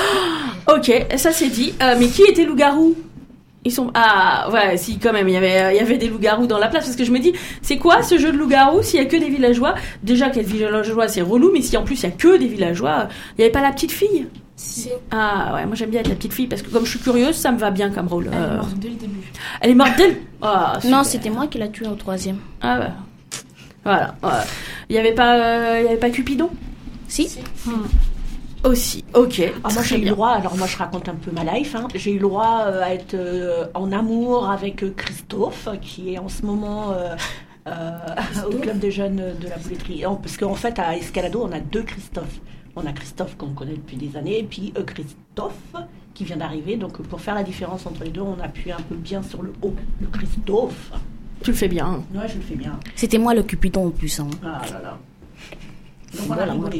Ok, ça c'est dit. Euh, mais qui était loup-garou? Ils sont... Ah, ouais, si, quand même, il y avait, il y avait des loups-garous dans la place. Parce que je me dis, c'est quoi ce jeu de loups-garous s'il y a que des villageois? Déjà, qu'être villageois, c'est relou, mais si en plus il y a que des villageois, il y avait pas la petite fille? Si. Ah, ouais, moi j'aime bien être la petite fille, parce que comme je suis curieuse, ça me va bien comme rôle. Elle Euh, est morte dès le début. Elle est morte dès le... Ah, super. Non, c'était moi qui l'a tué au troisième. Ah, ouais. Voilà. Ouais. Il y avait pas, euh, il y avait pas Cupidon? Si. Hmm. Aussi, ok. Ah, moi j'ai eu le droit, alors moi je raconte un peu ma life, hein. J'ai eu le droit euh, à être euh, en amour avec euh, Christophe, qui est en ce moment euh, euh, au club des jeunes de la bouletterie. En- Parce qu'en fait à Escalado on a deux Christophe. On a Christophe qu'on connaît depuis des années, et puis euh, Christophe qui vient d'arriver. Donc pour faire la différence entre les deux, on appuie un peu bien sur le haut. Le Christophe. Tu le fais bien. Ouais, je le fais bien. C'était moi le Cupidon en plus. Hein. Ah là là. Donc on a Voilà, rigolé.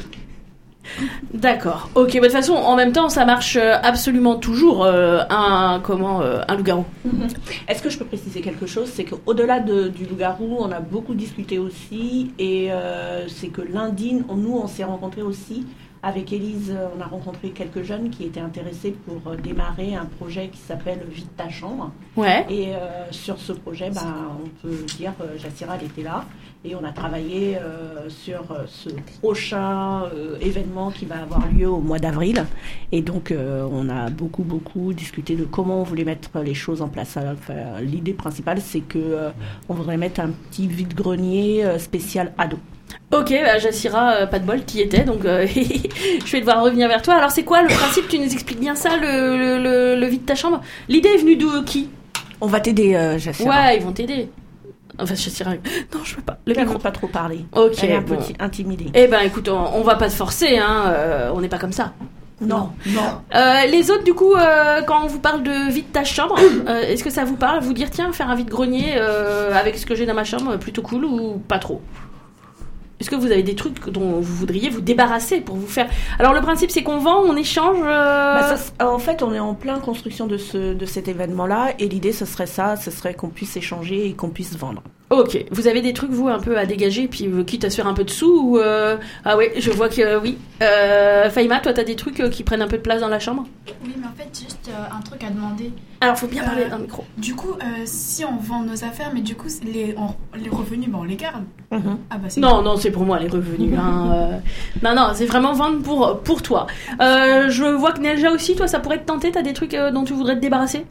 D'accord. Ok, bah, de toute façon, en même temps, ça marche euh, absolument toujours euh, un comment euh, un loup-garou. Est-ce que je peux préciser quelque chose? C'est qu'au-delà de, du loup-garou, on a beaucoup discuté aussi, et euh, c'est que lundi, on- nous, on s'est rencontrés aussi avec Élise, euh, on a rencontré quelques jeunes qui étaient intéressés pour euh, démarrer un projet qui s'appelle Vide ta chambre. Ouais. Et euh, sur ce projet, bah, on peut dire, euh, Jassira, elle était là. Et on a travaillé euh, sur euh, ce prochain euh, événement qui va avoir lieu au mois d'avril. Et donc, euh, on a beaucoup, beaucoup discuté de comment on voulait mettre les choses en place. Enfin, l'idée principale, c'est que euh, on voudrait mettre un petit vide-grenier euh, spécial ado. Ok, bah, Jassira, euh, pas de bol, t'y étais, donc euh, je vais devoir revenir vers toi. Alors, c'est quoi le principe? Tu nous expliques bien ça, le, le, le, le vide ta chambre? L'idée est venue d'où, qui? On va t'aider, euh, Jassira. Ouais, ils vont t'aider. Enfin, Jassira, non, je veux pas. Le Elle micro. ne veut pas trop parler. Ok, Elle est un bon. peu intimidée. Eh ben, écoute, on, on va pas te forcer, hein. euh, on n'est pas comme ça. Non, non. Euh, les autres, du coup, euh, quand on vous parle de vide ta chambre, euh, est-ce que ça vous parle? Vous dire, tiens, faire un vide-grenier euh, avec ce que j'ai dans ma chambre, plutôt cool ou pas trop? Est-ce que vous avez des trucs dont vous voudriez vous débarrasser pour vous faire... Alors, le principe, c'est qu'on vend, on échange... euh, Bah, ça, en fait, on est en plein construction de, ce, de cet événement-là. Et l'idée, ce serait ça, ce serait qu'on puisse échanger et qu'on puisse vendre. Ok, vous avez des trucs, vous, un peu à dégager, puis euh, quitte à se faire un peu de sous ou... euh, Ah ouais, je vois que euh, oui. Euh, Faïma, toi, t'as des trucs euh, qui prennent un peu de place dans la chambre? Oui, mais en fait, juste euh, un truc à demander. Alors, faut bien parler Euh, dans le micro. Du coup, euh, si on vend nos affaires, mais du coup, c'est les, on- les revenus, bon, on les garde. Mhm. Ah bah c'est Non, non, c'est pour moi les revenus. hein, euh. Non, non, c'est vraiment vendre pour, pour toi. Euh, je vois que Nelja aussi, toi, ça pourrait te tenter. T'as des trucs euh, dont tu voudrais te débarrasser?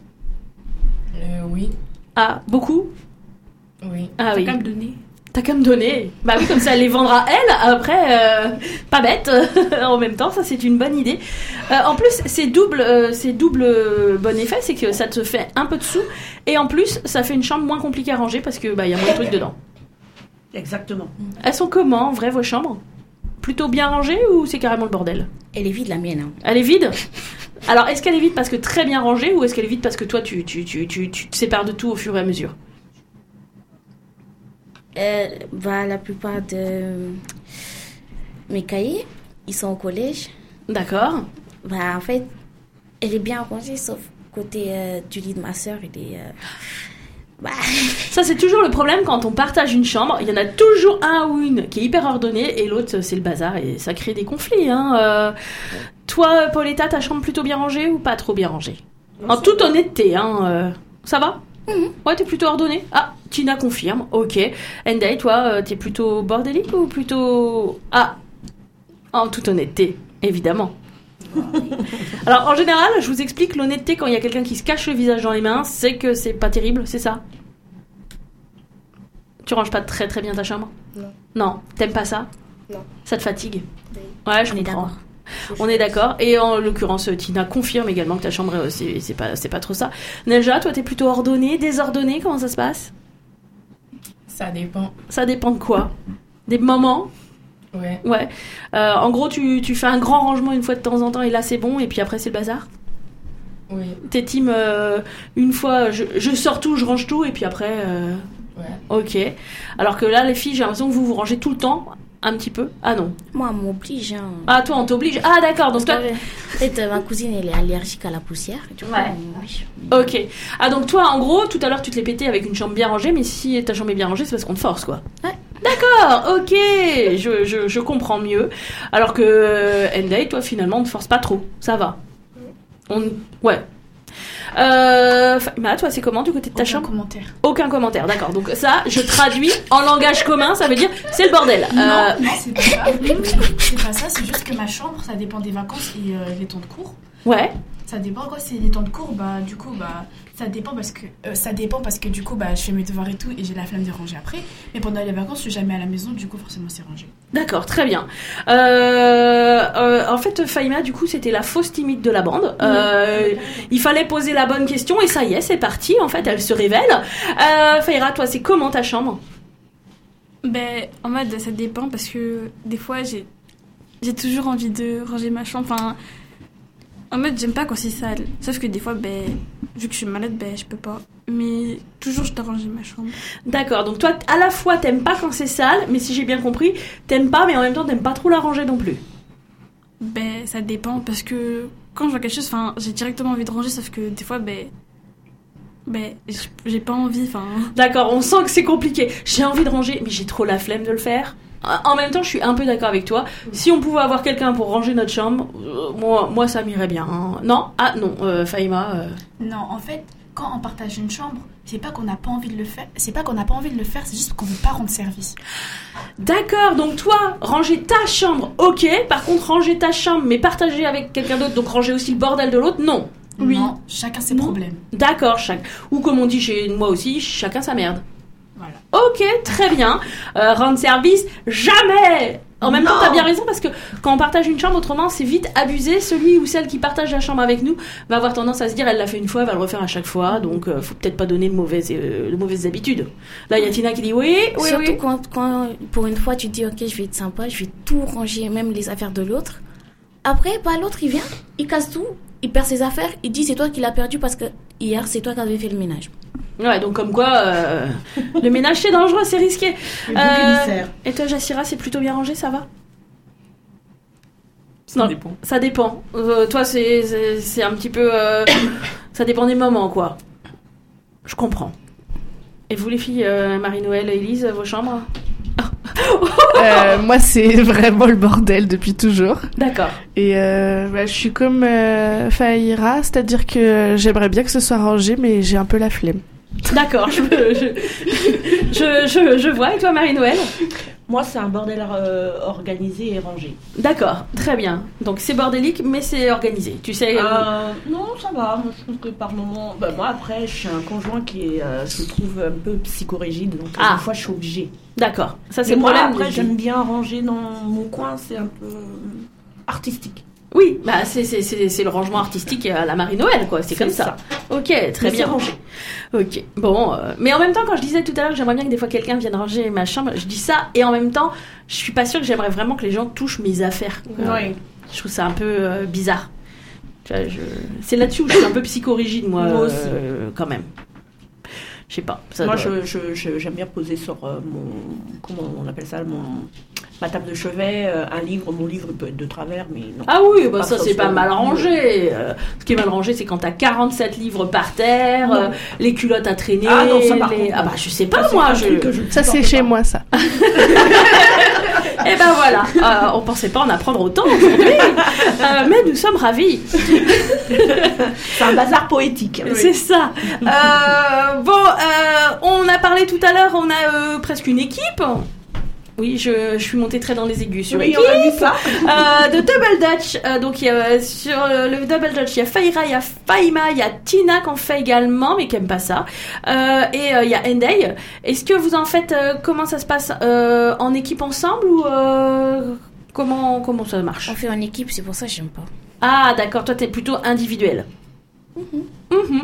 Euh, oui, Ah, beaucoup? oui. Ah T'as oui. qu'à me donner. T'as qu'à me donner. Bah oui, comme ça, elle les vendra elle. Après, euh, pas bête. En même temps, ça c'est une bonne idée. Euh, en plus, c'est double, euh, c'est double euh, bon effet, c'est que ça te fait un peu de sous, et en plus, ça fait une chambre moins compliquée à ranger parce que bah il y a moins de trucs dedans. Exactement. Elles sont comment, en vrai, vos chambres? Plutôt bien rangées ou c'est carrément le bordel? Elle est vide, la mienne. Hein. Elle est vide? Alors, est-ce qu'elle est vide parce que très bien rangée ou est-ce qu'elle est vide parce que toi, tu, tu, tu, tu, tu te sépares de tout au fur et à mesure? Euh, bah, la plupart de mes cahiers, ils sont au collège. D'accord. Bah, en fait, elle est bien rangée, sauf côté euh, du lit de ma soeur. Elle est... euh, bah... Ça, c'est toujours le problème quand on partage une chambre. Il y en a toujours un ou une qui est hyper ordonnée et l'autre, c'est le bazar et ça crée des conflits. Hein. Euh, toi, Pauletta, ta chambre plutôt bien rangée ou pas trop bien rangée? En toute honnêteté, hein, euh, ça va? Mhm. Ouais, t'es plutôt ordonnée? Ah, Tina confirme, ok. Endai, toi, euh, t'es plutôt bordélique ou plutôt... Ah, en toute honnêteté, évidemment. Alors, en général, je vous explique, l'honnêteté, quand il y a quelqu'un qui se cache le visage dans les mains, c'est que c'est pas terrible, c'est ça? Tu ranges pas très très bien ta chambre? Non. Non, t'aimes pas ça? Non. Ça te fatigue? Oui. Ouais, je On est comprends. d'accord. On est d'accord. Et en l'occurrence, Tina confirme également que ta chambre, euh, c'est, c'est, pas, c'est pas trop ça. Nelja, toi, t'es plutôt ordonnée, désordonnée? Comment ça se passe? Ça dépend. Ça dépend de quoi? Des moments? Ouais. Ouais. Euh, en gros, tu, tu fais un grand rangement une fois de temps en temps et là, c'est bon. Et puis après, c'est le bazar? Oui. T'es team, euh, une fois, je, je sors tout, je range tout. Et puis après... euh, Ouais. Ok. Alors que là, les filles, j'ai l'impression que vous vous rangez tout le temps. Un petit peu. Ah non. Moi, on m'oblige. Hein. Ah, toi, on t'oblige. Ah, d'accord. Donc toi... En fait, euh, ma cousine, elle est allergique à la poussière. Du coup, Ouais. on m'oblige. Ok. Ah, donc toi, en gros, tout à l'heure, tu te l'es pété avec une chambre bien rangée, mais si ta chambre est bien rangée, c'est parce qu'on te force, quoi. Ouais. D'accord, ok. Je, je, je comprends mieux. Alors que euh, Endai, toi, finalement, on te force pas trop. Ça va. On... Ouais. Euh, Fatima, toi, c'est comment du côté de ta Aucun chambre? commentaire. Aucun commentaire, d'accord. Donc ça, je traduis en langage commun, ça veut dire c'est le bordel. Non, Euh, non, c'est pas ça. C'est pas ça, c'est juste que ma chambre, ça dépend des vacances et euh, les temps de cours. Ouais. Ça dépend quoi, c'est les temps de cours, bah du coup bah ça dépend parce que euh, ça dépend parce que du coup bah je fais mes devoirs et tout et j'ai la flemme de ranger après. Mais pendant les vacances, je suis jamais à la maison, du coup forcément c'est rangé. D'accord, très bien. Euh, euh, en fait, Faïma, du coup, c'était la fausse timide de la bande. Euh, il fallait poser la bonne question et ça y est, c'est parti. En fait, elle se révèle. Euh, Faïra, toi, c'est comment ta chambre? Ben, en mode, ça dépend parce que des fois, j'ai, j'ai toujours envie de ranger ma chambre. Enfin, en mode, j'aime pas quand c'est sale. Sauf que des fois, ben, vu que je suis malade, ben, je peux pas. Mais toujours, je dois ranger ma chambre. D'accord, donc toi, à la fois, t'aimes pas quand c'est sale, mais si j'ai bien compris, t'aimes pas, mais en même temps, t'aimes pas trop la ranger non plus. Ben, ça dépend parce que quand je vois quelque chose, enfin, j'ai directement envie de ranger, sauf que des fois, ben, ben, j'ai pas envie, enfin. D'accord, on sent que c'est compliqué. J'ai envie de ranger, mais j'ai trop la flemme de le faire. En même temps, je suis un peu d'accord avec toi. Si on pouvait avoir quelqu'un pour ranger notre chambre, euh, moi, moi, ça m'irait bien. Hein. Non, ah non, euh, Faïma. Euh... Non, en fait, quand on partage une chambre, c'est pas qu'on n'a pas envie de le faire. C'est pas qu'on n'a pas envie de le faire, c'est juste qu'on veut pas rendre service. D'accord. Donc toi, ranger ta chambre, ok. Par contre, ranger ta chambre, mais partager avec quelqu'un d'autre, donc ranger aussi le bordel de l'autre, non. Oui. Non, chacun ses non. problèmes. D'accord, chaque. Ou comme on dit chez moi aussi, chacun sa merde. Voilà. Ok, très bien. Euh, rendre service, jamais. En même non. temps, t'as bien raison parce que quand on partage une chambre, autrement, c'est vite abusé. Celui ou celle qui partage la chambre avec nous va avoir tendance à se dire, elle l'a fait une fois, elle va le refaire à chaque fois. Donc, euh, faut peut-être pas donner de mauvaises, euh, de mauvaises habitudes. Là, il y a Tina qui dit oui, oui, Surtout oui. Quand, quand, pour une fois, tu dis, ok, je vais être sympa, je vais tout ranger, même les affaires de l'autre. Après, bah, l'autre, il vient, il casse tout, il perd ses affaires, il dit, c'est toi qui l'as perdu parce que hier, c'est toi qui avais fait le ménage. Ouais, donc comme quoi, euh, le ménage c'est dangereux, c'est risqué. Euh, et toi, Jassira, c'est plutôt bien rangé, ça va? Ça non, dépend. Ça dépend. Euh, toi, c'est, c'est, c'est un petit peu... Euh, ça dépend des moments, quoi. Je comprends. Et vous, les filles, euh, Marie-Noël et Élise, vos chambres? euh, Moi, c'est vraiment le bordel depuis toujours. D'accord. Et euh, bah, je suis comme euh, Faïra, c'est-à-dire que j'aimerais bien que ce soit rangé, mais j'ai un peu la flemme. D'accord, je, je, je, je, je vois. Et toi, Marie-Noël? Moi, c'est un bordel euh, organisé et rangé. D'accord, très bien. Donc, c'est bordélique, mais c'est organisé. Tu sais... Euh, non, ça va. Moi, je trouve que par moment... Bah, moi, après, je suis un conjoint qui est, euh, se trouve un peu psychorigide. Donc, ah. des fois, je suis obligée. D'accord. Ça, c'est mais le moi, problème. Après, j'aime bien ranger dans mon coin. C'est un peu artistique. Oui, bah c'est, c'est, c'est, c'est le rangement artistique à la Marie-Noël, quoi. C'est, c'est comme ça. ça. Ok, très mais bien. Rangé. Ok, bon. Euh, mais en même temps, quand je disais tout à l'heure que j'aimerais bien que des fois quelqu'un vienne ranger ma chambre, je dis ça, et en même temps, je suis pas sûre que j'aimerais vraiment que les gens touchent mes affaires. Oui. Euh, je trouve ça un peu euh, bizarre. Tu vois, je... C'est là-dessus où je suis un peu psychorigide, moi, moi aussi. Euh, quand même. Je sais pas. Ça moi, doit... je, je, je, j'aime bien poser sur euh, mon... Comment on appelle ça mon... Ma table de chevet, euh, un livre, mon livre peut être de travers, mais non. Ah oui, bah ça, c'est pas mal rangé. Euh, ce qui est mal rangé, c'est quand t'as quarante-sept livres par terre, euh, les culottes à traîner. Ah non, ça par les... contre. Ah bah je sais pas, ça, moi. Je... Que je ça, c'est chez pas. Moi, ça. Et ben voilà, euh, on pensait pas en apprendre autant aujourd'hui, euh, mais nous sommes ravis. C'est un bazar poétique. Oui. C'est ça. Euh, bon, euh, on a parlé tout à l'heure, on a euh, presque une équipe. Oui, je, je suis montée très dans les aigus sur oui, l'équipe. on a vu ça. Euh, de Double Dutch. Euh, donc, il y a, sur le, le Double Dutch, il y a Faïra, il y a Faïma, il y a Tina qui en fait également, mais qui aime pas ça. Euh, et euh, il y a Endey. Est-ce que vous en faites, euh, comment ça se passe euh, en équipe ensemble ou euh, comment, comment ça marche? On fait en équipe, c'est pour ça que j'aime pas. Ah, d'accord. Toi, t'es plutôt individuel. Mm-hmm. Mmh.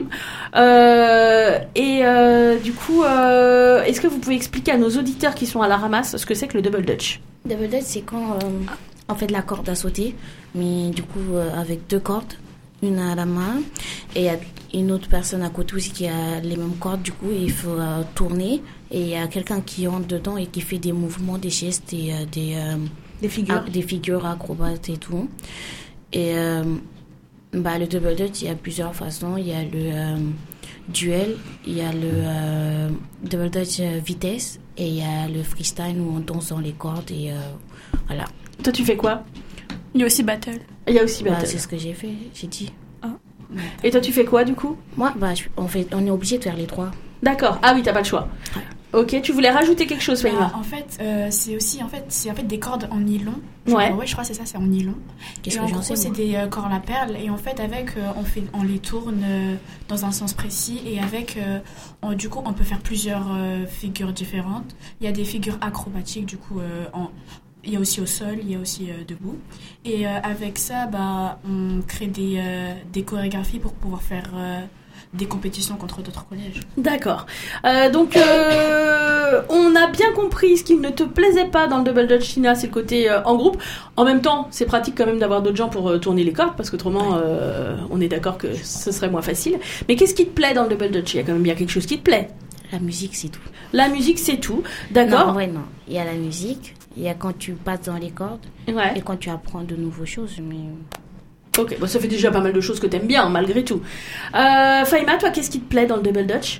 Euh, et euh, du coup, euh, est-ce que vous pouvez expliquer à nos auditeurs qui sont à la ramasse ce que c'est que le Double Dutch? Double Dutch, c'est quand euh, on fait de la corde à sauter, mais du coup euh, avec deux cordes, une à la main, et il y a une autre personne à côté aussi qui a les mêmes cordes, du coup il faut euh, tourner, et il y a quelqu'un qui entre dedans et qui fait des mouvements, des gestes, et euh, des, euh, des figures, ac- des figures acrobates et tout. Et euh, bah, le Double Dutch, il y a plusieurs façons. Il y a le euh, duel, il y a le euh, Double Dutch vitesse, et il y a le freestyle où on danse dans les cordes, et euh, voilà. Toi, tu fais quoi? Il y a aussi battle. Il y a aussi battle. Bah, c'est ce que j'ai fait, j'ai dit. Ah. Et toi, tu fais quoi du coup? Moi, bah, je, on, fait, on est obligé de faire les trois. D'accord. Ah oui, t'as pas le choix. Ouais. Ok, tu voulais rajouter quelque chose, Faïma? Bah, en fait, euh, c'est aussi en fait, c'est en fait des cordes en nylon. Ouais. Genre, ouais, je crois que c'est ça, c'est en nylon. Qu'est-ce et que en j'en gros, sais, c'est moi. des euh, cordes à perles, et en fait, avec, euh, on fait, on les tourne euh, dans un sens précis, et avec, euh, on, du coup, on peut faire plusieurs euh, figures différentes. Il y a des figures acrobatiques, du coup, euh, en il y a aussi au sol, il y a aussi euh, debout. Et euh, avec ça, bah, on crée des, euh, des chorégraphies pour pouvoir faire euh, des compétitions contre d'autres collèges. D'accord. Euh, donc, euh, on a bien compris ce qui ne te plaisait pas dans le Double Dutch, Tina, c'est le côté euh, en groupe. En même temps, c'est pratique quand même d'avoir d'autres gens pour euh, tourner les cordes, parce qu'autrement, euh, on est d'accord que ce serait moins facile. Mais qu'est-ce qui te plaît dans le Double Dutch? Il y a quand même bien quelque chose qui te plaît. La musique, c'est tout. La musique, c'est tout. D'accord. Non, ouais, non. Il y a la musique, il y a quand tu passes dans les cordes, ouais. et quand tu apprends de nouvelles choses, mais... Ok, bon, ça fait déjà pas mal de choses que t'aimes bien, malgré tout. Euh, Faïma, toi, qu'est-ce qui te plaît dans le Double Dutch?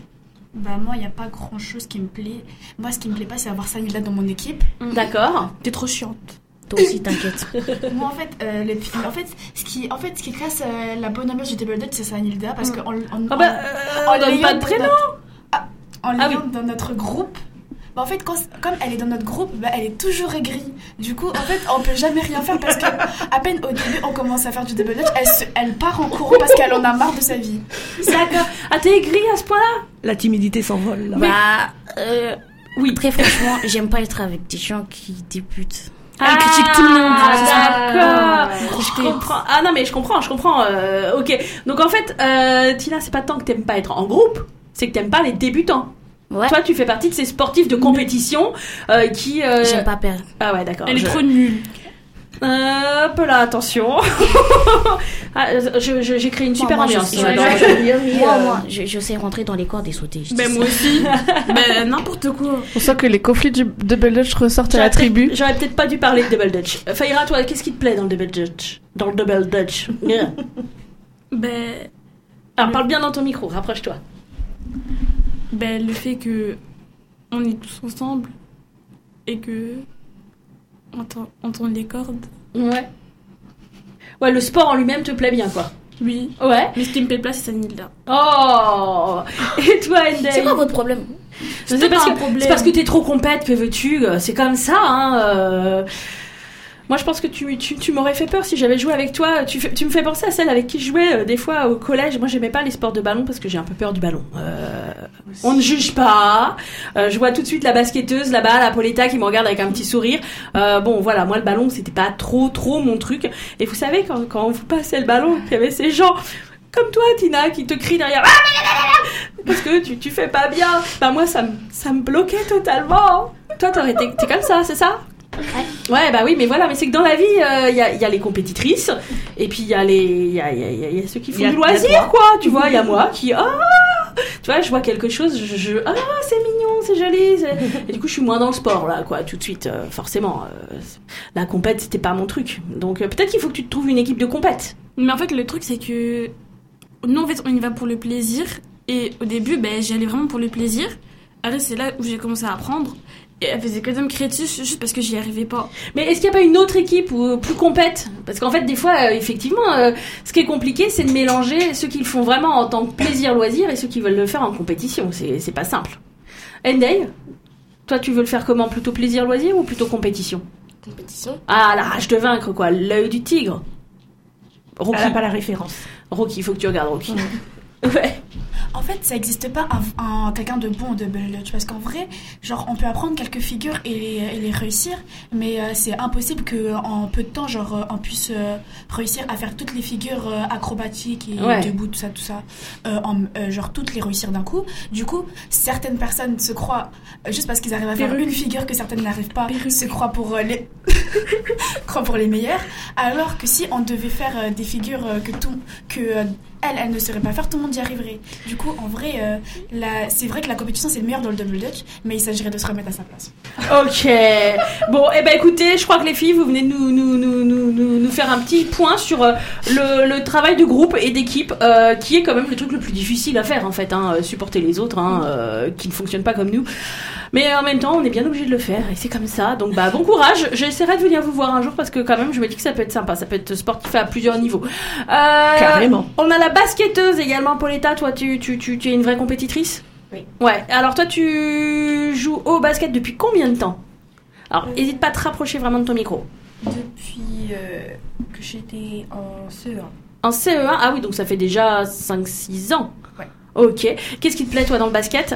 Bah moi, il n'y a pas grand-chose qui me plaît. Moi, ce qui me plaît pas, c'est avoir Sanilda dans mon équipe. D'accord. T'es trop chiante. Toi aussi, t'inquiète. Moi, en fait, euh, les filles, en fait, ce qui, en fait, ce qui casse euh, la bonne ambiance du Double Dutch, c'est Sanilda, parce que en, en, Ah bah, euh, en on donne l'ayant pas de dans prénom. notre- ah, en Ah l'ayant dans notre groupe. Bah en fait, quand, comme elle est dans notre groupe, bah elle est toujours aigrie. Du coup, en fait, on peut jamais rien faire parce que à peine au début on commence à faire du double dutch, elle, se- elle part en courant parce qu'elle en a marre de sa vie. D'accord. Ah, t'es aigrie à ce point-là? La timidité s'envole. là. Bah, euh, oui. Très franchement, j'aime pas être avec des gens qui débutent. Elle critique tout le monde. Ah, d'accord. Ah, Je comprends. Ah non, mais je comprends, je comprends. euh, ok. Donc en fait, euh, Tina, c'est pas tant que t'aimes pas être en groupe, c'est que t'aimes pas les débutants. Ouais. Toi, tu fais partie de ces sportifs de compétition euh, qui. euh, J'aime pas perdre. Ah ouais, d'accord. Elle est je- trop nulle. Euh, hop là, attention. Ah, je, je- j'ai créé une super moi, moi, ambiance. Je, je, Ouais, je- dans- je- moi, moi, je, je sais rentrer dans les cordes et sauter. je dis Ben ça. moi aussi. Ben n'importe quoi. On sent que les conflits du double dutch ressortent à J'aurais la tribu. peut-être- J'aurais peut-être pas dû parler de double dutch. Euh, Faïra, toi, qu'est-ce qui te plaît dans le double dutch? Dans le double dutch. Yeah. Ben, Alors, parle bien dans ton micro, rapproche-toi. ben le fait que on est tous ensemble et que on tourne, on tourne les cordes. Ouais. Ouais, le sport en lui-même te plaît bien, quoi. Oui. Ouais. Mais ce qui me plaît pas, c'est Sanilda. Oh. Et toi, Endel? C'est quoi votre problème? C'est C'est parce, pas un que- problème. c'est parce que t'es trop compète, que veux-tu? C'est comme ça, hein. euh. Moi, je pense que tu, tu, tu m'aurais fait peur si j'avais joué avec toi. Tu, fais- tu me fais penser à celle avec qui je jouais euh, des fois au collège. Moi, j'aimais pas les sports de ballon parce que j'ai un peu peur du ballon. Euh, on ne juge pas. Euh, je vois tout de suite la basketteuse là-bas, la Pauletta, qui me regarde avec un petit sourire. Euh, bon, voilà, moi, le ballon, c'était pas trop, trop mon truc. Et vous savez, quand, quand on vous passait le ballon, qu'il y avait ces gens comme toi, Tina, qui te crient derrière parce que tu, tu fais pas bien. Bah, moi, ça me, ça me bloquait totalement. Toi, t'aurais été, t'es comme ça, c'est ça? Ouais, bah oui, mais voilà, mais c'est que dans la vie, il euh, y, a, y a les compétitrices, et puis il y a les, il y a, y a, y a- y a ceux qui font Y a- du y a loisir, toi. quoi. Tu vois, il y a moi qui, ah, tu vois, je vois quelque chose, je, je ah, c'est mignon, c'est joli, c'est- et du coup, je suis moins dans le sport là, quoi, tout de suite, euh, forcément. Euh, la compète, c'était pas mon truc, donc euh, peut-être qu'il faut que tu te trouves une équipe de compète. Mais en fait, le truc, c'est que nous, en fait, on y va pour le plaisir. Et au début, ben, j'y allais vraiment pour le plaisir. Après, c'est là où j'ai commencé à apprendre. Et elle faisait que de me crier dessus juste parce que j'y arrivais pas. Mais est-ce qu'il n'y a pas une autre équipe ou plus compète? Parce qu'en fait, des fois, euh, effectivement, euh, ce qui est compliqué, c'est de mélanger ceux qui le font vraiment en tant que plaisir-loisir et ceux qui veulent le faire en compétition. C'est, c'est pas simple. Endey, toi, tu veux le faire comment? Plutôt plaisir-loisir ou plutôt compétition? Compétition. Ah, la rage de vaincre, quoi. L'œil du tigre. Rocky. Elle a pas la référence. Rocky, il faut que tu regardes Rocky. Ouais. En fait, ça n'existe pas un, un- quelqu'un de bon au double dutch parce qu'en vrai, genre, on peut apprendre quelques figures et les, et les réussir, mais euh, c'est impossible qu'en peu de temps, genre, euh, on puisse euh, réussir à faire toutes les figures euh, acrobatiques et Ouais. debout, tout ça, tout ça, euh, en, euh, genre toutes les réussir d'un coup. Du coup, certaines personnes se croient euh, juste parce qu'ils arrivent à faire Perruque. une figure que certaines n'arrivent pas, Perruque. se croient pour euh, les croient pour les meilleurs, alors que si on devait faire euh, des figures euh, que tout que euh, elle, elle ne saurait pas faire, tout le monde y arriverait. Du coup, en vrai, euh, la- c'est vrai que la compétition, c'est le meilleur dans le double dutch, mais il s'agirait de se remettre à sa place. Ok. Bon, eh ben écoutez, je crois que les filles, vous venez de nous, nous, nous, nous, nous, nous faire un petit point sur euh, le, le travail de groupe et d'équipe, euh, qui est quand même le truc le plus difficile à faire, en fait, hein, euh, supporter les autres, hein, euh, qui ne fonctionnent pas comme nous. Mais en même temps, on est bien obligé de le faire, et c'est comme ça. Donc, bah, bon courage. J'essaierai de venir vous voir un jour, parce que quand même, je me dis que ça peut être sympa. Ça peut être sportif à plusieurs niveaux. Euh, Carrément. On a la basketteuse également, Pauletta. Toi, tu, tu, tu, tu es une vraie compétitrice? Oui. Ouais. Alors, toi, tu joues au basket depuis combien de temps? Alors, n'hésite pas à te rapprocher vraiment de ton micro. Depuis euh, que j'étais en C E un. En C E un? Ah oui, donc ça fait déjà cinq six ans. Ouais. Ok. Qu'est-ce qui te plaît, toi, dans le basket?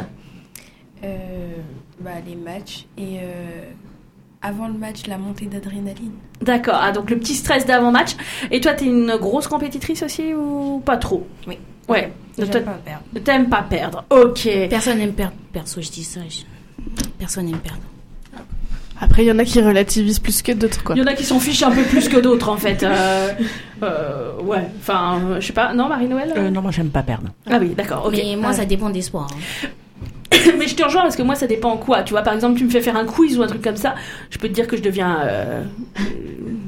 Euh, bah, les matchs et euh, avant le match, la montée d'adrénaline. D'accord. Ah, donc le petit stress d'avant-match. Et toi, t'es une grosse compétitrice aussi ou pas trop? Oui. Ouais. Donc, J'aime toi, pas perdre. t'aimes pas perdre. Ok. Personne n'aime perdre. Perso, je dis ça. je- Personne n'aime perdre. Après, il y en a qui relativisent plus que d'autres, quoi. Il y en a qui s'en fichent un peu plus que d'autres, en fait. Euh, euh, ouais. Enfin, euh, je sais pas. Non, Marie-Noël? Euh, non, moi j'aime pas perdre. Ah oui, d'accord. Ok. Mais moi, Ah. ça dépend des sports. hein. Mais je te rejoins parce que moi ça dépend en quoi. Tu vois, par exemple, tu me fais faire un quiz ou un truc comme ça, je peux te dire que je deviens. Euh,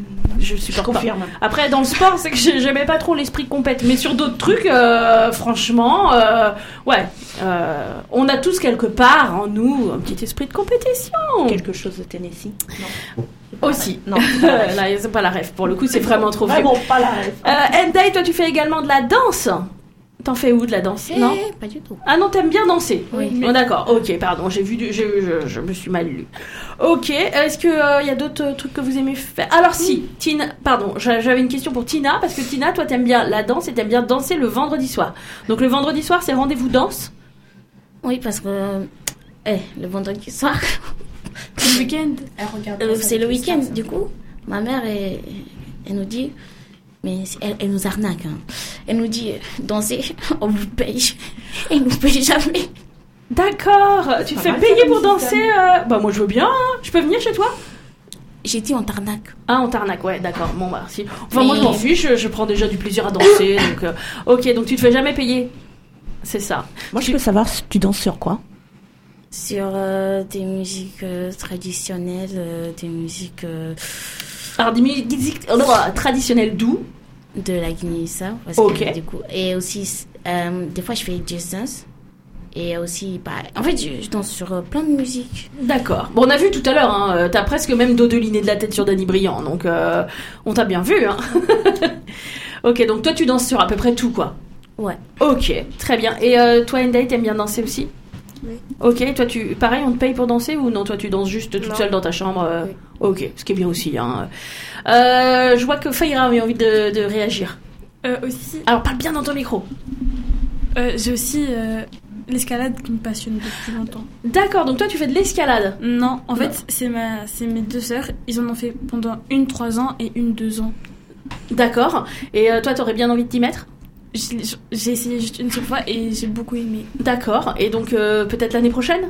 je supporte Je confirme. pas. Après, dans le sport, c'est que j'ai- j'aimais pas trop l'esprit compète, mais sur d'autres trucs, euh, franchement, euh, ouais, euh, on a tous quelque part en nous un petit esprit de compétition. Quelque chose de Tennessee. Non. Aussi. Non. Là, c'est pas la rêve. Pour le coup, c'est vraiment trop vieux. Vraiment pas la rêve. Euh, Endai, toi, tu fais également de la danse. T'en fais où de la danse? Eh, Non, pas du tout. Ah non, t'aimes bien danser? Oui. Oh, d'accord, ok, pardon, j'ai vu du... j'ai- je, je me suis mal lu. Ok, est-ce qu'il y a d'autres euh, trucs que vous aimez faire? Alors si, Tina, pardon, j'a- j'avais une question pour Tina, parce que Tina, toi t'aimes bien la danse et t'aimes bien danser le vendredi soir. Donc le vendredi soir, c'est rendez-vous danse? Oui, parce que eh, le vendredi soir, C'est le week-end. Elle regarde euh, ça c'est le avec week-end. ça. Du coup, ma mère, elle, elle nous dit, mais elle, elle nous arnaque. Hein. Elle nous dit, danser, on vous paye. Elle nous paye jamais. D'accord, tu te Pas fais mal, payer ça, pour comme danser système. euh, Bah moi je veux bien, hein. Je peux venir chez toi? J'ai dit on t'arnaque. Ah, on t'arnaque, ouais, d'accord. Bon, bah, si. Enfin, moi, je Mais- m'en fiche, je, je prends déjà du plaisir à danser. donc, euh, ok, donc tu te fais jamais payer. C'est ça. Moi, je peux savoir si tu danses sur quoi? Sur euh, des musiques euh, traditionnelles, euh, des musiques euh, Alors, des musiques euh, traditionnelles d'où? de la Guinée-Bissau. parce Ok. que, du coup, et aussi, euh, des fois, je fais just dance. Et aussi, bah, en fait, je, je danse sur euh, plein de musiques. D'accord. Bon, on a vu tout à l'heure, hein, euh, t'as presque même dodeliné de la tête sur Danny Briand, donc euh, on t'a bien vu. Hein. Ok, donc toi, tu danses sur à peu près tout, quoi. Ouais. Ok, très bien. Et euh, toi, Endai, t'aimes bien danser aussi? Oui. Ok, toi, tu, pareil, on te paye pour danser ou non? Toi, tu danses juste toute Non. seule dans ta chambre euh, Oui. Ok, ce qui est bien aussi. Hein. Euh, je vois que Faïra avait envie de, de réagir. Euh, aussi, Alors, parle bien dans ton micro. euh, j'ai aussi euh, l'escalade qui me passionne depuis longtemps. D'accord, donc toi, tu fais de l'escalade? Non, en Non. fait, c'est ma, c'est mes deux sœurs. Ils en ont fait pendant une trois ans et une deux ans. D'accord. Et euh, toi, t'aurais bien envie de t'y mettre? J'ai j'ai essayé juste une seule fois et j'ai beaucoup aimé. D'accord. Et donc, euh, peut-être l'année prochaine?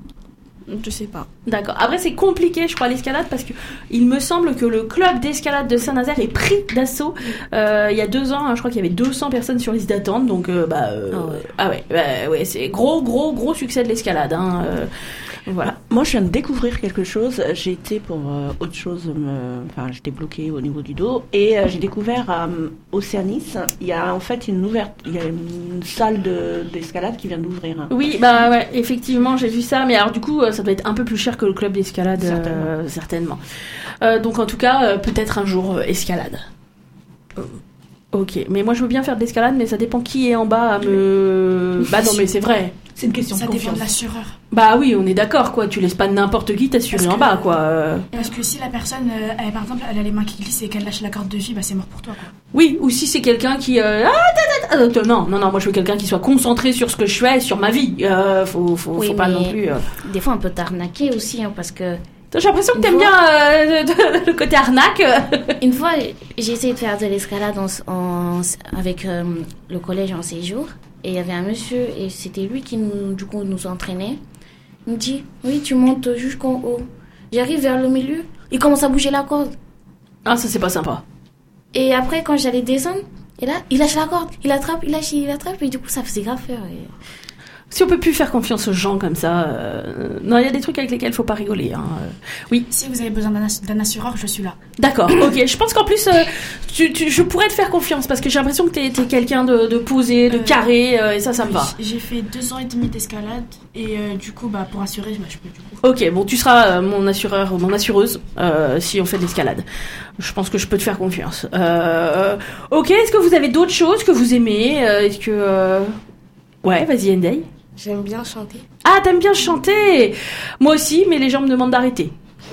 Je sais pas. D'accord. Après, c'est compliqué, je crois, l'escalade, parce que il me semble que le club d'escalade de Saint-Nazaire est pris d'assaut. Euh, il y a deux ans, hein, je crois qu'il y avait deux cents personnes sur liste d'attente, donc euh, bah euh, Ah ouais. ah ouais, bah, ouais, c'est gros, gros, gros succès de l'escalade. Hein, euh, voilà. Moi, je viens de découvrir quelque chose. J'ai été pour euh, autre chose, me... enfin, j'étais bloquée au niveau du dos, et euh, j'ai découvert à euh, Océanis, il y a en fait une ouverte, il y a une salle de d'escalade qui vient d'ouvrir. Oui, bah ouais, effectivement, j'ai vu ça, mais alors du coup, euh, ça doit être un peu plus cher que le club d'escalade, euh, Certainement. certainement. Euh, donc en tout cas, euh, peut-être un jour euh, escalade. Euh, Ok, mais moi je veux bien faire de l'escalade, mais ça dépend qui est en bas à me. Bah non, mais c'est vrai. C'est une question Ça de dépend confiance. de l'assureur. Bah oui, on est d'accord, quoi. Tu laisses pas n'importe qui t'assurer Parce en que- bas, quoi. Euh, Parce que si la personne, euh, elle, par exemple, elle a les mains qui glissent et qu'elle lâche la corde de vie, bah c'est mort pour toi, quoi. Oui, ou si c'est quelqu'un qui. euh, Ah, ta, ta, ta, euh, non, non, non, moi je veux quelqu'un qui soit concentré sur ce que je fais, et sur ma vie. Euh, faut, faut, Oui, faut pas mais non plus. euh. Des fois, on peut t'arnaquer aussi, hein, parce que. J'ai l'impression que Une t'aimes fois- bien euh, le côté arnaque. Une fois, j'ai essayé de faire de l'escalade en- en- avec euh, le collège en séjour. Et il y avait un monsieur, et c'était lui qui nous, du coup, nous entraînait. Il me dit, oui, tu montes jusqu'en haut. J'arrive vers le milieu, il commence à bouger la corde. Ah, ça c'est pas sympa. Et après, quand j'allais descendre, et là, il lâche la corde, il attrape, il lâche, il attrape, et du coup, ça faisait grave peur. Et... Si on peut plus faire confiance aux gens comme ça, euh, non, il y a des trucs avec lesquels faut pas rigoler. Hein. euh. Oui. Si vous avez besoin d'un ass- d'un assureur, je suis là. D'accord, ok. Je pense qu'en plus, euh, tu, tu, je pourrais te faire confiance parce que j'ai l'impression que t'es, t'es quelqu'un de, de posé, de Euh, carré, euh, et ça, ça me va. J'ai fait deux ans et demi d'escalade et euh, du coup, bah, pour assurer, bah, je peux du coup. Ok, bon, tu seras euh, mon assureur, mon assureuse euh, si on fait de l'escalade. Je pense que je peux te faire confiance. Euh, ok, est-ce que vous avez d'autres choses que vous aimez euh, Est-ce que... euh, Ouais, vas-y, Endai. J'aime bien chanter. Ah, t'aimes bien chanter? Moi aussi, mais les gens me demandent d'arrêter.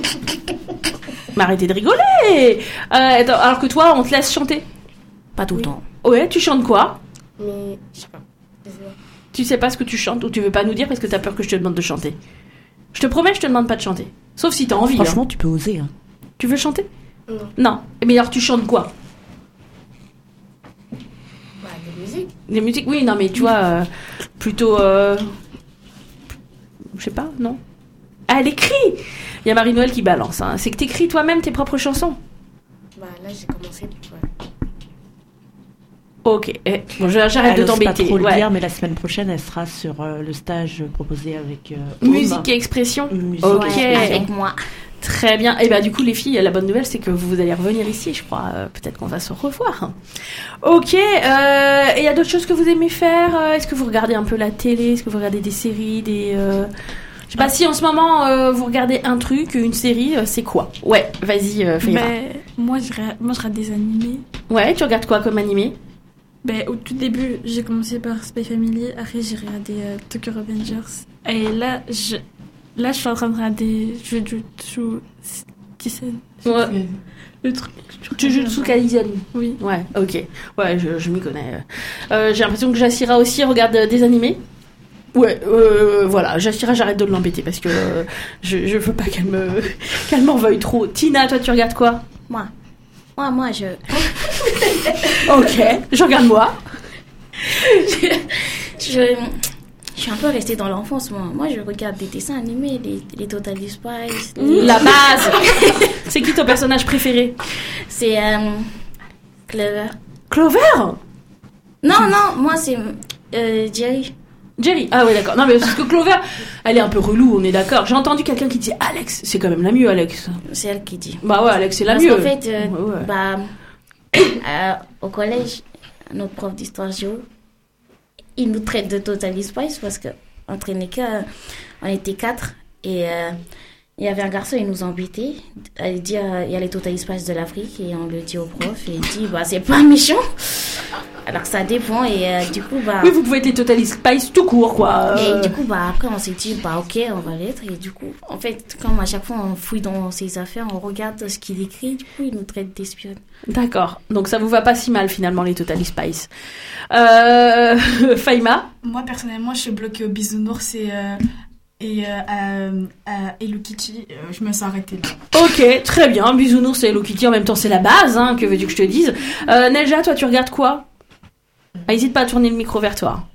Mais arrêtez de rigoler. Euh, attends, alors que toi, on te laisse chanter? Pas tout le temps. Ouais, tu chantes quoi? Mais je sais pas. Désolée. Tu sais pas ce que tu chantes ou tu veux pas nous dire parce que t'as peur que je te demande de chanter? Je te promets, je te demande pas de chanter. Sauf si t'as envie. Franchement, hein. tu peux oser. Hein. Tu veux chanter? Non. Non. Mais alors tu chantes quoi? Bah, de musique. Des musiques? Oui, non, mais tu vois, euh, plutôt... Euh... Je sais pas, non? Ah, elle écrit! Il y a Marie-Noël qui balance. Hein. C'est que t'écris toi-même tes propres chansons? Bah, là, j'ai commencé. Ouais. Ok. Eh, bon, je- j'arrête Elle de ose pas t'embêter. trop le Ouais. dire, mais la semaine prochaine, elle sera sur euh, le stage proposé avec euh, Musique Home. et expression? Musique Ok. et expression. Avec moi. Très bien. Et bah du coup les filles, la bonne nouvelle c'est que vous allez revenir ici, je crois. Euh, peut-être qu'on va se revoir. Ok. Euh, et il y a d'autres choses que vous aimez faire? Est-ce que vous regardez un peu la télé? Est-ce que vous regardez des séries, des euh... Je sais pas si en ce moment euh, vous regardez un truc, une série, euh, c'est quoi? Ouais, vas-y, euh, Faïma. Ben, moi, je regarde, moi, je regarde des animés. Ouais, tu regardes quoi comme animé? Ben, au tout début, j'ai commencé par Spy Family. Après, j'ai regardé euh, Tokyo Revengers. Et là, je, là, je suis en train de regarder Jujutsu Kaisen. Ouais. Le truc. Jujutsu Kaisen. Oui. Ouais, ok. Ouais, je, je m'y connais. Euh, j'ai l'impression que Jassira aussi regarde des animés. Ouais, euh, voilà, Jassira, j'arrête de l'embêter parce que euh, je, je veux pas qu'elle me, qu'elle m'en veuille trop. Tina, toi, tu regardes quoi? Moi. Moi, moi, je. Ok, je regarde moi. je, je, je suis un peu restée dans l'enfance, moi. Moi, je regarde des dessins animés, les, les Totally Spies. Les... La base. C'est qui ton personnage préféré? C'est euh, Clover. Clover? Non, non, moi, c'est euh, Jerry. Jerry, ah ouais d'accord. Non mais parce que Clover, elle est un peu relou, on est d'accord. J'ai entendu quelqu'un qui dit Alex, c'est quand même la mieux Alex. C'est elle qui dit. Bah ouais Alex c'est la parce mieux. Parce qu'en fait, euh, ouais, ouais. bah, euh, au collège, notre prof d'histoire géo, il nous traite de Totally Spies parce que entre les cas, on était quatre et euh, il y avait un garçon, il nous embêtait. Il dit euh, il y a les Totally Spies de l'Afrique et on le dit au prof et il dit bah c'est pas méchant. Alors que ça dépend et euh, du coup bah oui vous pouvez être les Totally Spies tout court quoi. Et du coup bah après on s'est dit bah ok on va l'être et du coup en fait comme à chaque fois on fouille dans ses affaires on regarde ce qu'il écrit du coup il nous traite d'espionne. D'accord, donc ça vous va pas si mal finalement les Totally Spies. Euh... Faïma? Moi personnellement je suis bloquée au bisounours et euh... et euh, euh, euh, Hello Kitty, euh, je me suis arrêtée là. Ok, très bien, bisounours et Hello Kitty en même temps c'est la base, hein, que veux-tu que je te dise. euh, Nelja, toi tu regardes quoi? Ah, hésite pas à tourner le micro vers toi.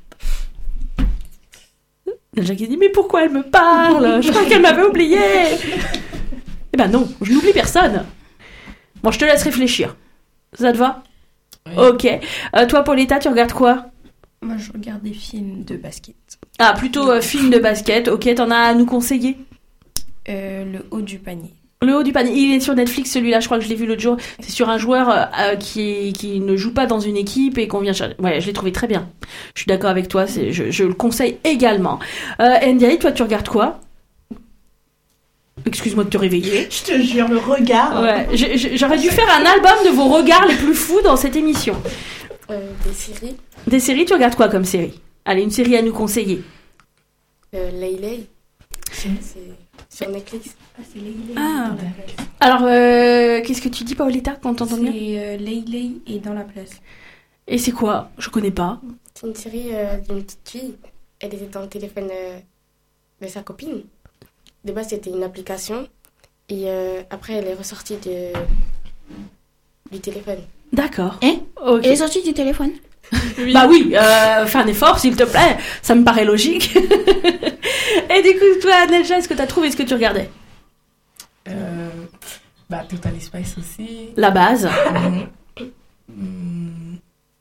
Nelja qui dit mais pourquoi elle me parle? Je crois qu'elle m'avait oublié. Eh ben non, je n'oublie personne. Bon, je te laisse réfléchir. Ça te va? Oui. Ok. Euh, toi Pauletta, tu regardes quoi? Moi je regarde des films de basket. Ah, plutôt euh, film de basket. Ok, t'en as à nous conseiller? euh, Le haut du panier. Le haut du panier. Il est sur Netflix celui-là, je crois que je l'ai vu l'autre jour. C'est sur un joueur euh, qui, qui ne joue pas dans une équipe et qu'on vient chercher. Ouais, je l'ai trouvé très bien. Je suis d'accord avec toi, c'est, je, je le conseille également. Euh, Ndiaye, toi tu regardes quoi? Excuse-moi de te réveiller. Je te jure, le regard. Ouais, j'ai, j'ai, j'aurais dû faire un album de vos regards les plus fous dans cette émission. Euh, des séries. Des séries, tu regardes quoi comme série? Allez, une série à nous conseiller. Euh, Lay Lay. C'est sur Netflix. Ah, c'est Lay Lay. Ah. Alors, euh, qu'est-ce que tu dis, Paoletta, quand t'entends bien? C'est euh, Lay Lay et Dans la place. Et c'est quoi? Je connais pas. C'est une série euh, d'une petite fille. Elle était dans le téléphone euh, de sa copine. De base, c'était une application. Et euh, après, elle est ressortie de... du téléphone. D'accord. Hein? Okay. Elle est sortie du téléphone? Oui. Bah oui, euh, fais un effort s'il te plaît, ça me paraît logique. Et du coup, toi, Nelja, est-ce que t'as trouvé ce que tu regardais? euh, Bah, Totally Spies aussi. La base. Mmh. Mmh.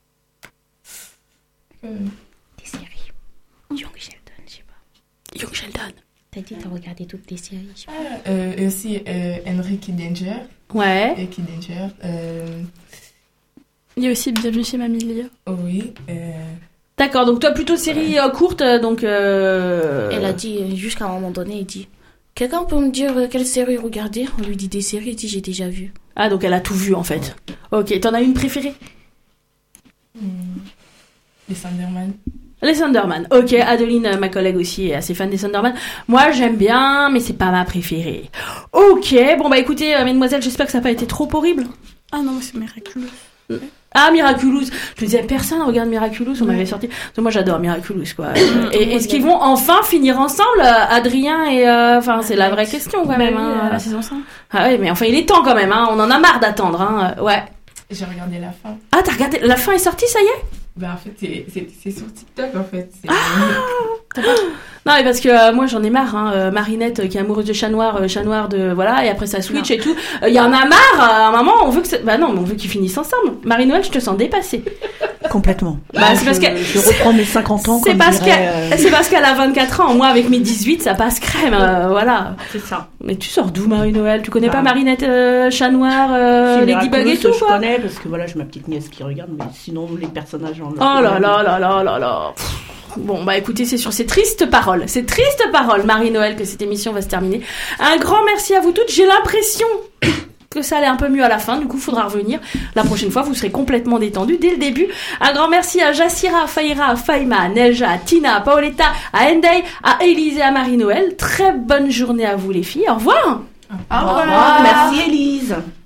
Euh. Des séries. Young Sheldon, je sais pas. Young Sheldon. T'as dit t'as regardé toutes les séries. Je sais pas. Ah, euh, et aussi euh, Henry Kissinger. Ouais. Et Kissinger. Euh... Il y a aussi Bienvenue chez Mamie Lia. Oh oui. Euh... D'accord, donc toi plutôt série ouais. euh, courte, donc... Euh... Elle a dit, jusqu'à un moment donné, elle dit... Quelqu'un peut me dire quelle série regarder? On lui dit des séries, elle dit j'ai déjà vu. Ah, donc elle a tout vu en fait. Ok, t'en as une préférée? mmh. Les Sunderman. Les Sunderman. Ok, Adeline, ma collègue aussi, est assez fan des Sunderman. Moi, j'aime bien, mais c'est pas ma préférée. Ok, bon bah écoutez, euh, mesdemoiselles, j'espère que ça n'a pas été trop horrible. Ah non, c'est Miraculous. Ah, Miraculous. Je me disais, personne regarde Miraculous, on ouais. m'avait sorti. Donc, moi, j'adore Miraculous, quoi. Et est-ce qu'ils vont enfin finir ensemble, Adrien et... Enfin, euh, c'est la vraie question, quand même. Bah, hein. oui, la saison cinq. Ah ouais, mais enfin, il est temps, quand même. Hein. On en a marre d'attendre. Hein. Ouais. J'ai regardé la fin. Ah, t'as regardé... La fin est sortie, ça y est? Bah, en fait, c'est, c'est, c'est sur TikTok, en fait. C'est... Ah non, mais parce que euh, moi, j'en ai marre. Hein. Euh, Marinette, euh, qui est amoureuse de Chat Noir, euh, Chat Noir de... Voilà, et après, ça switch non. et tout. Il euh, y en a marre. À un moment, on veut que... Ça... Bah non, mais on veut qu'ils finissent ensemble. Marie-Noël, je te sens dépassée. Complètement. Bah, c'est parce je, qu'elle- je reprends mes cinquante ans. C'est comme parce dirait, qu'elle euh, c'est parce qu'elle a vingt-quatre ans. Moi, avec mes dix-huit, ça passe crème. euh, voilà. C'est ça. Mais tu sors d'où, Marie-Noël? Tu connais Bah. pas Marinette euh, Chat Noir, euh, si, les Ladybug et Raccoons, tout, je quoi? connais parce que voilà, j'ai ma petite nièce qui regarde, mais sinon les personnages en Oh là là là là là là. Pff. Bon, bah écoutez, c'est sur ces tristes paroles, ces tristes paroles, Marie-Noël, que cette émission va se terminer. Un grand merci à vous toutes. J'ai l'impression que ça allait un peu mieux à la fin, du coup, faudra revenir. La prochaine fois, vous serez complètement détendus dès le début. Un grand merci à Jassira, Faïra, Faïma, Nelja, Tina, Paoletta, à Endey, à Élise et à Marie-Noël. Très bonne journée à vous, les filles. Au revoir. Au revoir. Merci, Élise.